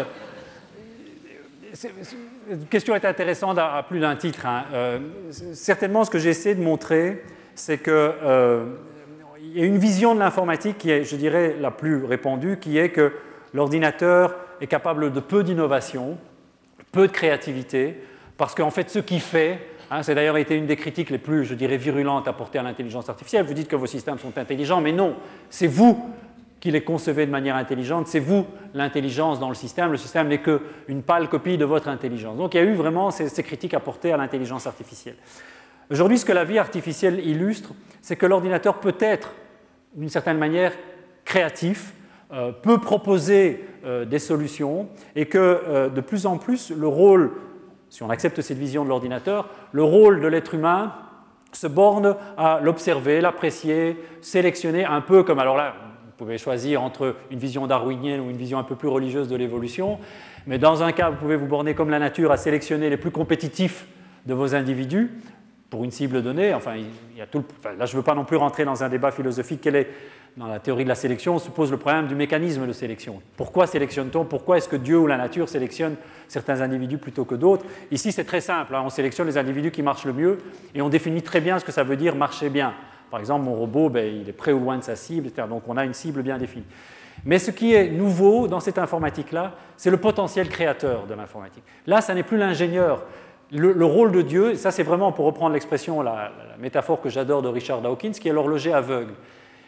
la question est intéressante à, à plus d'un titre. Hein. Euh, certainement, ce que j'ai essayé de montrer, c'est qu'il euh, y a une vision de l'informatique qui est, je dirais, la plus répandue, qui est que l'ordinateur est capable de peu d'innovation, peu de créativité, parce qu'en fait, ce qu'il fait... Hein, c'est d'ailleurs été une des critiques les plus, je dirais, virulentes apportées à l'intelligence artificielle. Vous dites que vos systèmes sont intelligents, mais non, c'est vous qui les concevez de manière intelligente, c'est vous l'intelligence dans le système. Le système n'est qu'une pâle copie de votre intelligence. Donc il y a eu vraiment ces, ces critiques apportées à l'intelligence artificielle. Aujourd'hui, ce que la vie artificielle illustre, c'est que l'ordinateur peut être, d'une certaine manière, créatif, euh, peut proposer euh, des solutions, et que euh, de plus en plus, le rôle... Si on accepte cette vision de l'ordinateur, le rôle de l'être humain se borne à l'observer, l'apprécier, sélectionner un peu comme, alors là, vous pouvez choisir entre une vision darwinienne ou une vision un peu plus religieuse de l'évolution, mais dans un cas, vous pouvez vous borner comme la nature à sélectionner les plus compétitifs de vos individus pour une cible donnée. Enfin, il y a tout le... enfin, là, je ne veux pas non plus rentrer dans un débat philosophique. Quelle est, dans la théorie de la sélection, on se pose le problème du mécanisme de sélection. Pourquoi sélectionne-t-on? Pourquoi est-ce que Dieu ou la nature sélectionne certains individus plutôt que d'autres? Ici, c'est très simple. Hein. On sélectionne les individus qui marchent le mieux et on définit très bien ce que ça veut dire marcher bien. Par exemple, mon robot, ben, il est près ou loin de sa cible, et cetera. Donc on a une cible bien définie. Mais ce qui est nouveau dans cette informatique-là, c'est le potentiel créateur de l'informatique. Là, ça n'est plus l'ingénieur. Le, le rôle de Dieu, et ça c'est vraiment, pour reprendre l'expression, la, la métaphore que j'adore de Richard Dawkins, qui est l'horloger aveugle.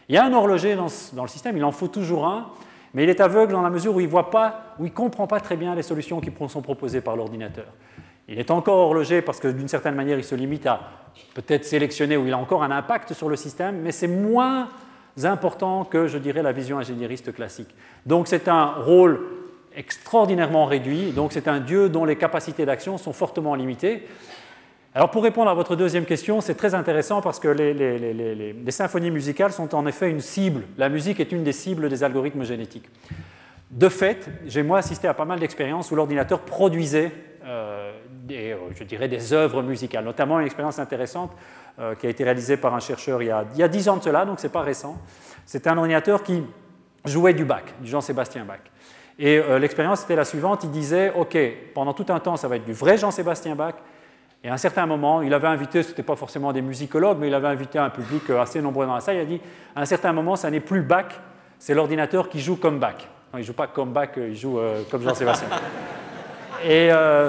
Il y a un horloger dans, dans le système, il en faut toujours un, mais il est aveugle dans la mesure où il voit pas, où il ne comprend pas très bien les solutions qui sont proposées par l'ordinateur. Il est encore horloger parce que d'une certaine manière, il se limite à peut-être sélectionner où il a encore un impact sur le système, mais c'est moins important que, je dirais, la vision ingénieriste classique. Donc c'est un rôle extraordinairement réduit, donc c'est un dieu dont les capacités d'action sont fortement limitées. Alors pour répondre à votre deuxième question, c'est très intéressant parce que les, les, les, les, les symphonies musicales sont en effet une cible. La musique est une des cibles des algorithmes génétiques. De fait, j'ai moi assisté à pas mal d'expériences où l'ordinateur produisait euh, des, je dirais, des œuvres musicales, notamment une expérience intéressante euh, qui a été réalisée par un chercheur il y a, il y a dix ans de cela, donc ce n'est pas récent. C'était un ordinateur qui jouait du Bach, du Jean-Sébastien Bach. Et euh, l'expérience était la suivante, il disait « Ok, pendant tout un temps, ça va être du vrai Jean-Sébastien Bach », et à un certain moment, il avait invité, ce n'était pas forcément des musicologues, mais il avait invité un public assez nombreux dans la salle, il a dit « À un certain moment, ça n'est plus Bach, c'est l'ordinateur qui joue comme Bach ». Non, il ne joue pas comme Bach, il joue euh, comme Jean-Sébastien. et, euh,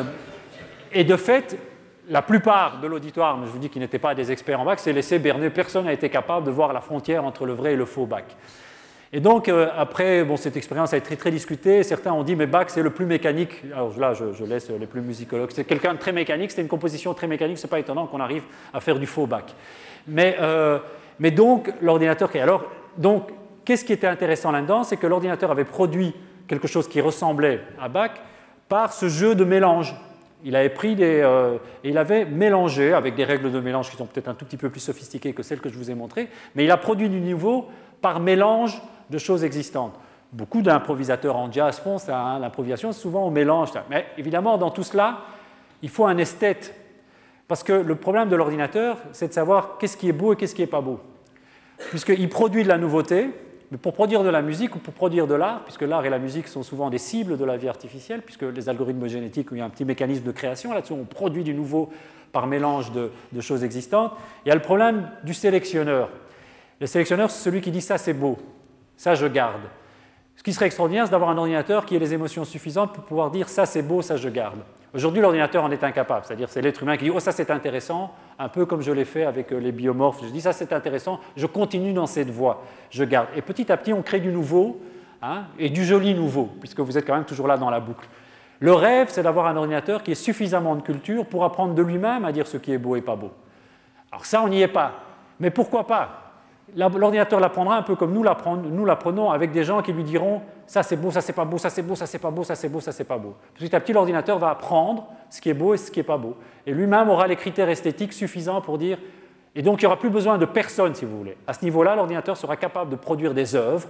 et de fait, la plupart de l'auditoire, mais je vous dis qu'ils n'étaient pas des experts en Bach, s'est laissé berner, personne n'a été capable de voir la frontière entre le vrai et le faux Bach. Et donc, euh, après, bon, cette expérience a été très, très discutée. Certains ont dit, mais Bach, c'est le plus mécanique. Alors là, je, je laisse les plus musicologues. C'est quelqu'un de très mécanique, c'était une composition très mécanique. Ce n'est pas étonnant qu'on arrive à faire du faux Bach. Mais, euh, mais donc, l'ordinateur... Alors, donc, qu'est-ce qui était intéressant là-dedans? C'est que l'ordinateur avait produit quelque chose qui ressemblait à Bach par ce jeu de mélange. Il avait pris des... Euh, et il avait mélangé, avec des règles de mélange qui sont peut-être un tout petit peu plus sophistiquées que celles que je vous ai montrées, mais il a produit du nouveau par mélange de choses existantes. Beaucoup d'improvisateurs en jazz font ça, hein, l'improvisation, souvent on mélange ça. Mais évidemment, dans tout cela, il faut un esthète. Parce que le problème de l'ordinateur, c'est de savoir qu'est-ce qui est beau et qu'est-ce qui n'est pas beau. Puisqu'il produit de la nouveauté, mais pour produire de la musique ou pour produire de l'art, puisque l'art et la musique sont souvent des cibles de la vie artificielle, puisque les algorithmes génétiques, où il y a un petit mécanisme de création, là-dessus on produit du nouveau par mélange de, de choses existantes. Il y a le problème du sélectionneur. Le sélectionneur, c'est celui qui dit « ça c'est beau ». Ça, je garde. Ce qui serait extraordinaire, c'est d'avoir un ordinateur qui ait les émotions suffisantes pour pouvoir dire « ça, c'est beau, ça, je garde ». Aujourd'hui, l'ordinateur en est incapable. C'est-à-dire c'est l'être humain qui dit « oh, ça, c'est intéressant », un peu comme je l'ai fait avec les biomorphes. Je dis « ça, c'est intéressant, je continue dans cette voie, je garde ». Et petit à petit, on crée du nouveau, hein, et du joli nouveau, puisque vous êtes quand même toujours là dans la boucle. Le rêve, c'est d'avoir un ordinateur qui ait suffisamment de culture pour apprendre de lui-même à dire ce qui est beau et pas beau. Alors ça, on n'y est pas. Mais pourquoi pas ? L'ordinateur l'apprendra un peu comme nous l'apprenons avec des gens qui lui diront « ça c'est beau, ça c'est pas beau, ça c'est beau, ça c'est pas beau, ça c'est beau, ça c'est pas beau ». Petit à petit, l'ordinateur va apprendre ce qui est beau et ce qui n'est pas beau. Et lui-même aura les critères esthétiques suffisants pour dire... Et donc, il n'y aura plus besoin de personne, si vous voulez. À ce niveau-là, l'ordinateur sera capable de produire des œuvres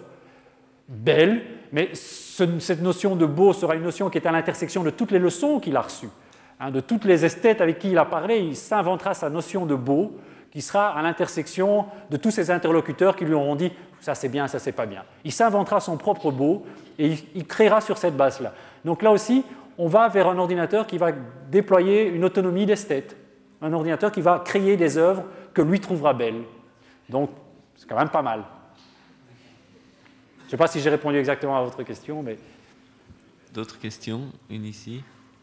belles, mais ce, cette notion de beau sera une notion qui est à l'intersection de toutes les leçons qu'il a reçues, hein, de toutes les esthètes avec qui il a parlé. Il s'inventera sa notion de beau, qui sera à l'intersection de tous ces interlocuteurs qui lui auront dit « ça c'est bien, ça c'est pas bien ». Il s'inventera son propre beau et il, il créera sur cette base-là. Donc là aussi, on va vers un ordinateur qui va déployer une autonomie d'esthète, un ordinateur qui va créer des œuvres que lui trouvera belles. Donc, c'est quand même pas mal. Je ne sais pas si j'ai répondu exactement à votre question, mais... D'autres questions? Une ici.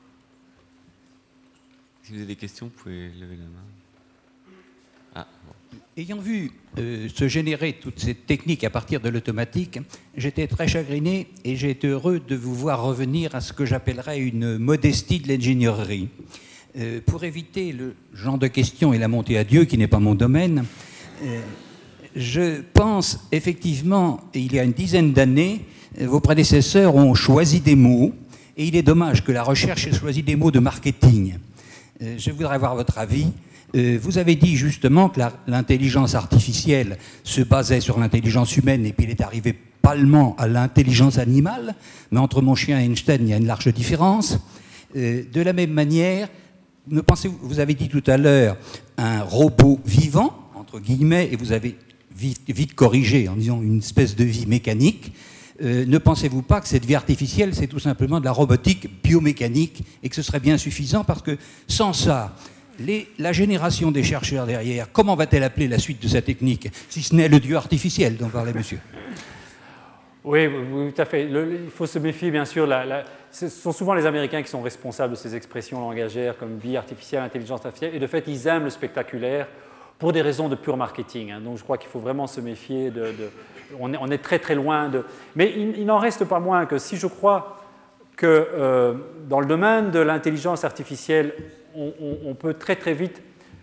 Si vous avez des questions, vous pouvez lever la main. Ah, bon. Ayant vu euh, se générer toutes ces techniques à partir de l'automatique, j'étais très chagriné et j'ai été heureux de vous voir revenir à ce que j'appellerais une modestie de l'ingénierie. Euh, pour éviter le genre de questions et la montée à Dieu, qui n'est pas mon domaine, euh, je pense effectivement, il y a une dizaine d'années, vos prédécesseurs ont choisi des mots, et il est dommage que la recherche ait choisi des mots de marketing. Euh, je voudrais avoir votre avis. Euh, vous avez dit justement que l'intelligence artificielle se basait sur l'intelligence humaine et puis il est arrivé palement à l'intelligence animale, mais entre mon chien et Einstein, il y a une large différence. Euh, de la même manière, me pensez-vous, vous avez dit tout à l'heure un robot vivant, entre guillemets, et vous avez vite, vite corrigé en disant une espèce de vie mécanique. Euh, ne pensez-vous pas que cette vie artificielle, c'est tout simplement de la robotique biomécanique et que ce serait bien suffisant parce que sans ça, Les, la génération des chercheurs derrière, comment va-t-elle appeler la suite de sa technique, si ce n'est le dieu artificiel dont parlait monsieur? Oui, oui, tout à fait. Le, il faut se méfier, bien sûr. La, la, ce sont souvent les Américains qui sont responsables de ces expressions langagières comme vie artificielle, intelligence artificielle. Et de fait, ils aiment le spectaculaire pour des raisons de pur marketing. Hein. Donc je crois qu'il faut vraiment se méfier de... de on, est, on est très très loin de... Mais il, il n'en reste pas moins que si je crois que euh, dans le domaine de l'intelligence artificielle, on, on, on peut très très vite...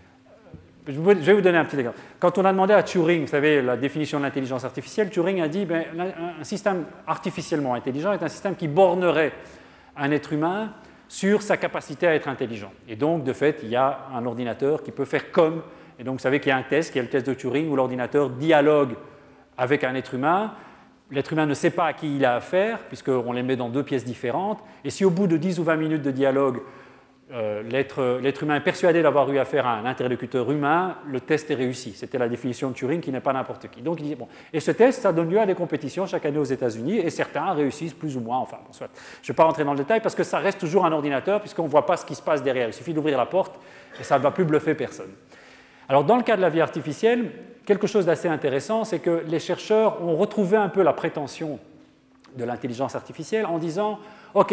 Je vais vous donner un petit exemple. Quand on a demandé à Turing, vous savez, la définition de l'intelligence artificielle, Turing a dit ben, un système artificiellement intelligent est un système qui bornerait un être humain sur sa capacité à être intelligent. Et donc, de fait, il y a un ordinateur qui peut faire comme... Et donc, vous savez qu'il y a un test, qui est le test de Turing, où l'ordinateur dialogue avec un être humain. L'être humain ne sait pas à qui il a affaire, puisqu'on les met dans deux pièces différentes. Et si au bout de dix ou vingt minutes de dialogue, euh, l'être humain est persuadé d'avoir eu affaire à un interlocuteur humain, le test est réussi. C'était la définition de Turing qui n'est pas n'importe qui. Donc, il dit, bon. Et ce test, ça donne lieu à des compétitions chaque année aux États-Unis, et certains réussissent plus ou moins. Enfin, bon, soit. Je ne vais pas rentrer dans le détail, parce que ça reste toujours un ordinateur, puisqu'on ne voit pas ce qui se passe derrière. Il suffit d'ouvrir la porte, et ça ne va plus bluffer personne. Alors, dans le cas de la vie artificielle, quelque chose d'assez intéressant, c'est que les chercheurs ont retrouvé un peu la prétention de l'intelligence artificielle en disant « Ok,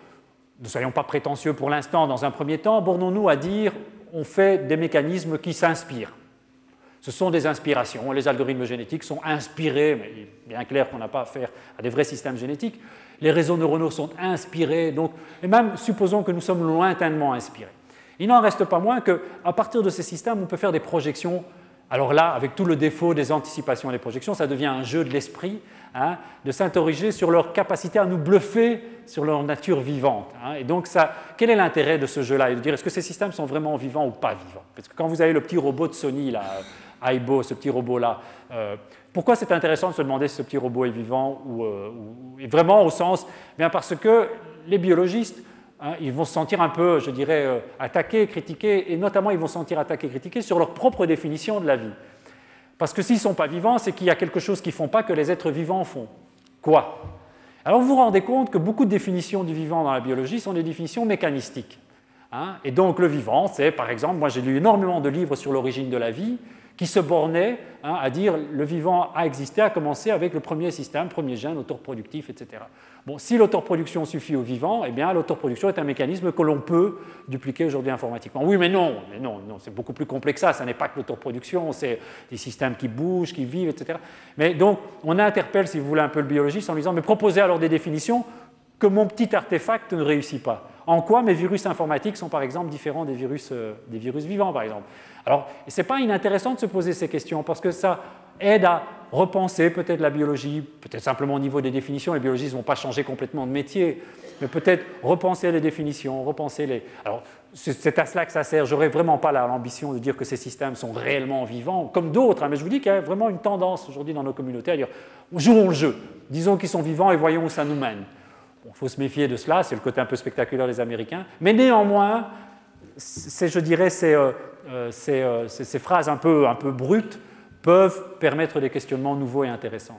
ne soyons pas prétentieux pour l'instant dans un premier temps, bornons-nous à dire on fait des mécanismes qui s'inspirent. Ce sont des inspirations, les algorithmes génétiques sont inspirés, mais il est bien clair qu'on n'a pas affaire à des vrais systèmes génétiques. Les réseaux neuronaux sont inspirés, donc, et même supposons que nous sommes lointainement inspirés. Il n'en reste pas moins qu'à partir de ces systèmes, on peut faire des projections. Alors là, avec tout le défaut des anticipations et des projections, ça devient un jeu de l'esprit, hein, de s'interroger sur leur capacité à nous bluffer sur leur nature vivante. Hein. Et donc, ça, quel est l'intérêt de ce jeu-là? Et de dire, est-ce que ces systèmes sont vraiment vivants ou pas vivants? Parce que quand vous avez le petit robot de Sony, là, Aibo, ce petit robot-là, euh, pourquoi c'est intéressant de se demander si ce petit robot est vivant ou, euh, ou et vraiment au sens, bien parce que les biologistes, hein, ils vont se sentir un peu, je dirais, euh, attaqués, critiqués, et notamment ils vont se sentir attaqués, critiqués sur leur propre définition de la vie. Parce que s'ils ne sont pas vivants, c'est qu'il y a quelque chose qu'ils ne font pas que les êtres vivants font. Quoi? Alors vous vous rendez compte que beaucoup de définitions du vivant dans la biologie sont des définitions mécanistiques. Hein? Et donc le vivant, c'est par exemple, moi j'ai lu énormément de livres sur l'origine de la vie, qui se bornait hein, à dire le vivant a existé, a commencé avec le premier système, premier gène, autoreproductif, et cetera. Bon, si l'autoreproduction suffit au vivant, eh bien l'autoreproduction est un mécanisme que l'on peut dupliquer aujourd'hui informatiquement. Oui, mais non, mais non, non c'est beaucoup plus complexe que ça. Ça n'est pas que l'autoreproduction, c'est des systèmes qui bougent, qui vivent, et cetera. Mais donc, on interpelle, si vous voulez, un peu le biologiste en lui disant, mais proposez alors des définitions que mon petit artefact ne réussit pas. En quoi mes virus informatiques sont par exemple différents des virus, euh, des virus vivants, par exemple. Alors, ce n'est pas inintéressant de se poser ces questions parce que ça aide à repenser peut-être la biologie, peut-être simplement au niveau des définitions. Les biologistes ne vont pas changer complètement de métier, mais peut-être repenser les définitions, repenser les... Alors, c'est à cela que ça sert. Je n'aurais vraiment pas l'ambition de dire que ces systèmes sont réellement vivants, comme d'autres, hein, mais je vous dis qu'il y a vraiment une tendance aujourd'hui dans nos communautés à dire jouons le jeu, disons qu'ils sont vivants et voyons où ça nous mène. Il bon, faut se méfier de cela, c'est le côté un peu spectaculaire des Américains, mais néanmoins, c'est, je dirais, ces, euh, ces, euh, ces, ces phrases un peu, un peu brutes peuvent permettre des questionnements nouveaux et intéressants.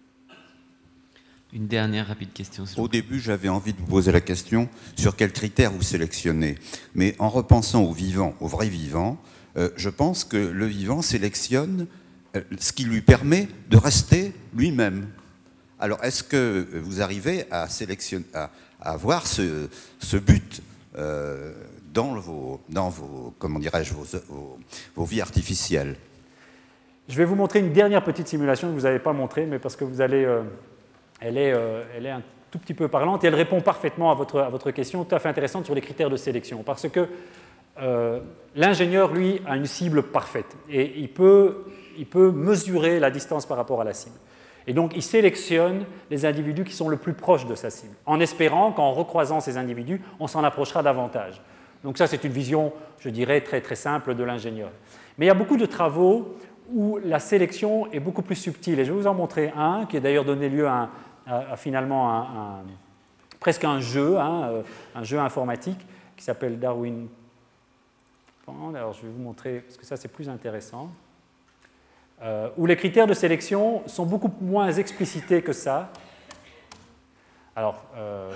Une dernière rapide question. Au début, j'avais envie de vous poser la question sur quels critères vous sélectionnez. Mais en repensant au vivant, au vrai vivant, euh, je pense que le vivant sélectionne euh, ce qui lui permet de rester lui-même. Alors, est-ce que vous arrivez à, sélectionner, à, à avoir ce, ce but euh, dans vos, dans vos, comment dirais-je, vos, vos, vos vies artificielles? Je vais vous montrer une dernière petite simulation que vous n'avez pas montrée, mais parce que vous allez, euh, elle, est, euh, elle est un tout petit peu parlante et elle répond parfaitement à votre, à votre question, tout à fait intéressante sur les critères de sélection. Parce que euh, l'ingénieur, lui, a une cible parfaite et il peut, il peut mesurer la distance par rapport à la cible. Et donc, il sélectionne les individus qui sont le plus proches de sa cible, en espérant qu'en recroisant ces individus, on s'en approchera davantage. Donc ça, c'est une vision, je dirais, très, très simple de l'ingénieur. Mais il y a beaucoup de travaux où la sélection est beaucoup plus subtile. Et je vais vous en montrer un, qui a d'ailleurs donné lieu à, un, à, à finalement un, un, presque un jeu, hein, un jeu informatique, qui s'appelle Darwin Pond. Alors, je vais vous montrer, parce que ça, c'est plus intéressant. Euh, où les critères de sélection sont beaucoup moins explicités que ça. Alors, euh,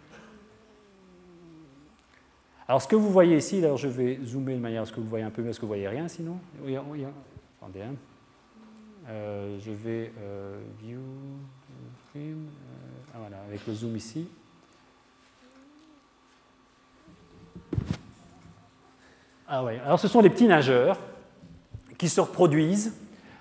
alors ce que vous voyez ici, alors je vais zoomer de manière à ce que vous voyez un peu mieux, est-ce que vous ne voyez rien sinon? Oui, oui, attendez, hein. euh, je vais euh, view, film, euh, ah, voilà, avec le zoom ici. Ah ouais, alors ce sont les petits nageurs qui se reproduisent,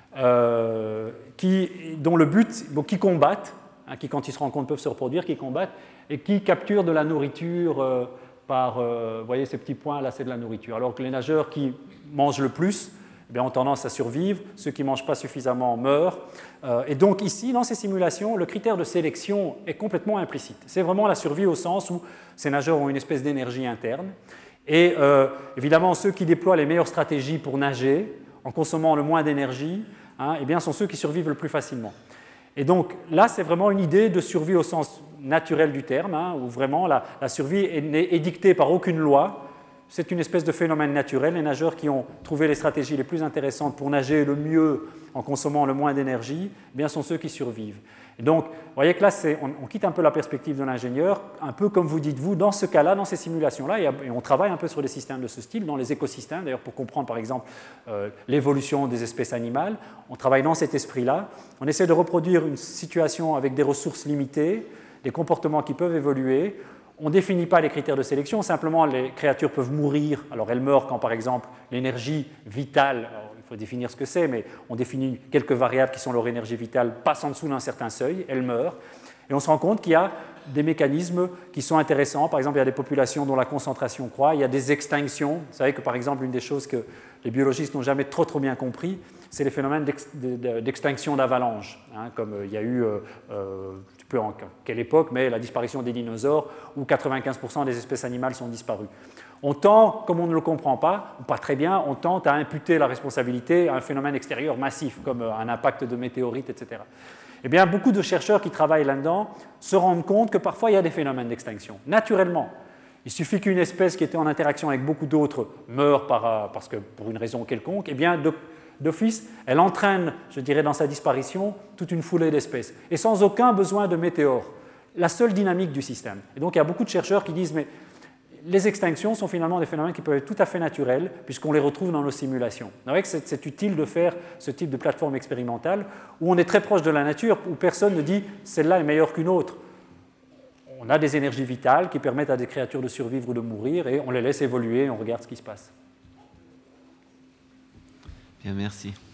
euh, qui, dont le but, bon, qui combattent, hein, qui quand ils se rencontrent peuvent se reproduire, qui combattent, et qui capturent de la nourriture euh, par, euh, vous voyez ces petits points là, c'est de la nourriture. Alors que les nageurs qui mangent le plus, eh bien, ont tendance à survivre, ceux qui ne mangent pas suffisamment meurent. Euh, et donc ici, dans ces simulations, le critère de sélection est complètement implicite. C'est vraiment la survie au sens où ces nageurs ont une espèce d'énergie interne. Et euh, évidemment, ceux qui déploient les meilleures stratégies pour nager, en consommant le moins d'énergie, hein, eh bien, sont ceux qui survivent le plus facilement. Et donc là, c'est vraiment une idée de survie au sens naturel du terme, hein, où vraiment la, la survie est, est dictée par aucune loi. C'est une espèce de phénomène naturel. Les nageurs qui ont trouvé les stratégies les plus intéressantes pour nager le mieux en consommant le moins d'énergie, eh bien, sont ceux qui survivent. Et donc, vous voyez que là, on, on quitte un peu la perspective de l'ingénieur, un peu comme vous dites vous, dans ce cas-là, dans ces simulations-là, et on travaille un peu sur des systèmes de ce style, dans les écosystèmes, d'ailleurs pour comprendre par exemple euh, l'évolution des espèces animales, on travaille dans cet esprit-là, on essaie de reproduire une situation avec des ressources limitées, des comportements qui peuvent évoluer. On ne définit pas les critères de sélection, simplement les créatures peuvent mourir. Alors elles meurent quand par exemple l'énergie vitale, alors, il faut définir ce que c'est, mais on définit quelques variables qui sont leur énergie vitale, passe en dessous d'un certain seuil, elles meurent. Et on se rend compte qu'il y a des mécanismes qui sont intéressants. Par exemple, il y a des populations dont la concentration croît, il y a des extinctions. Vous savez que par exemple, une des choses que les biologistes n'ont jamais trop, trop bien compris, c'est les phénomènes d'extinction d'avalanche, hein, comme il y a eu, euh, euh, je ne sais plus en quelle époque, mais la disparition des dinosaures, où quatre-vingt-quinze pour cent des espèces animales sont disparues. On tend, comme on ne le comprend pas, ou pas très bien, on tente à imputer la responsabilité à un phénomène extérieur massif, comme un impact de météorites, et cetera. Eh bien, beaucoup de chercheurs qui travaillent là-dedans se rendent compte que parfois il y a des phénomènes d'extinction, naturellement. Il suffit qu'une espèce qui était en interaction avec beaucoup d'autres meure par, parce que, pour une raison quelconque, eh bien, d'office, elle entraîne, je dirais, dans sa disparition, toute une foulée d'espèces, et sans aucun besoin de météores. La seule dynamique du système. Et donc, il y a beaucoup de chercheurs qui disent, mais les extinctions sont finalement des phénomènes qui peuvent être tout à fait naturels, puisqu'on les retrouve dans nos simulations. Vous voyez que c'est utile de faire ce type de plateforme expérimentale, où on est très proche de la nature, où personne ne dit « celle-là est meilleure qu'une autre ». On a des énergies vitales qui permettent à des créatures de survivre ou de mourir, et on les laisse évoluer, et on regarde ce qui se passe. Bien, merci.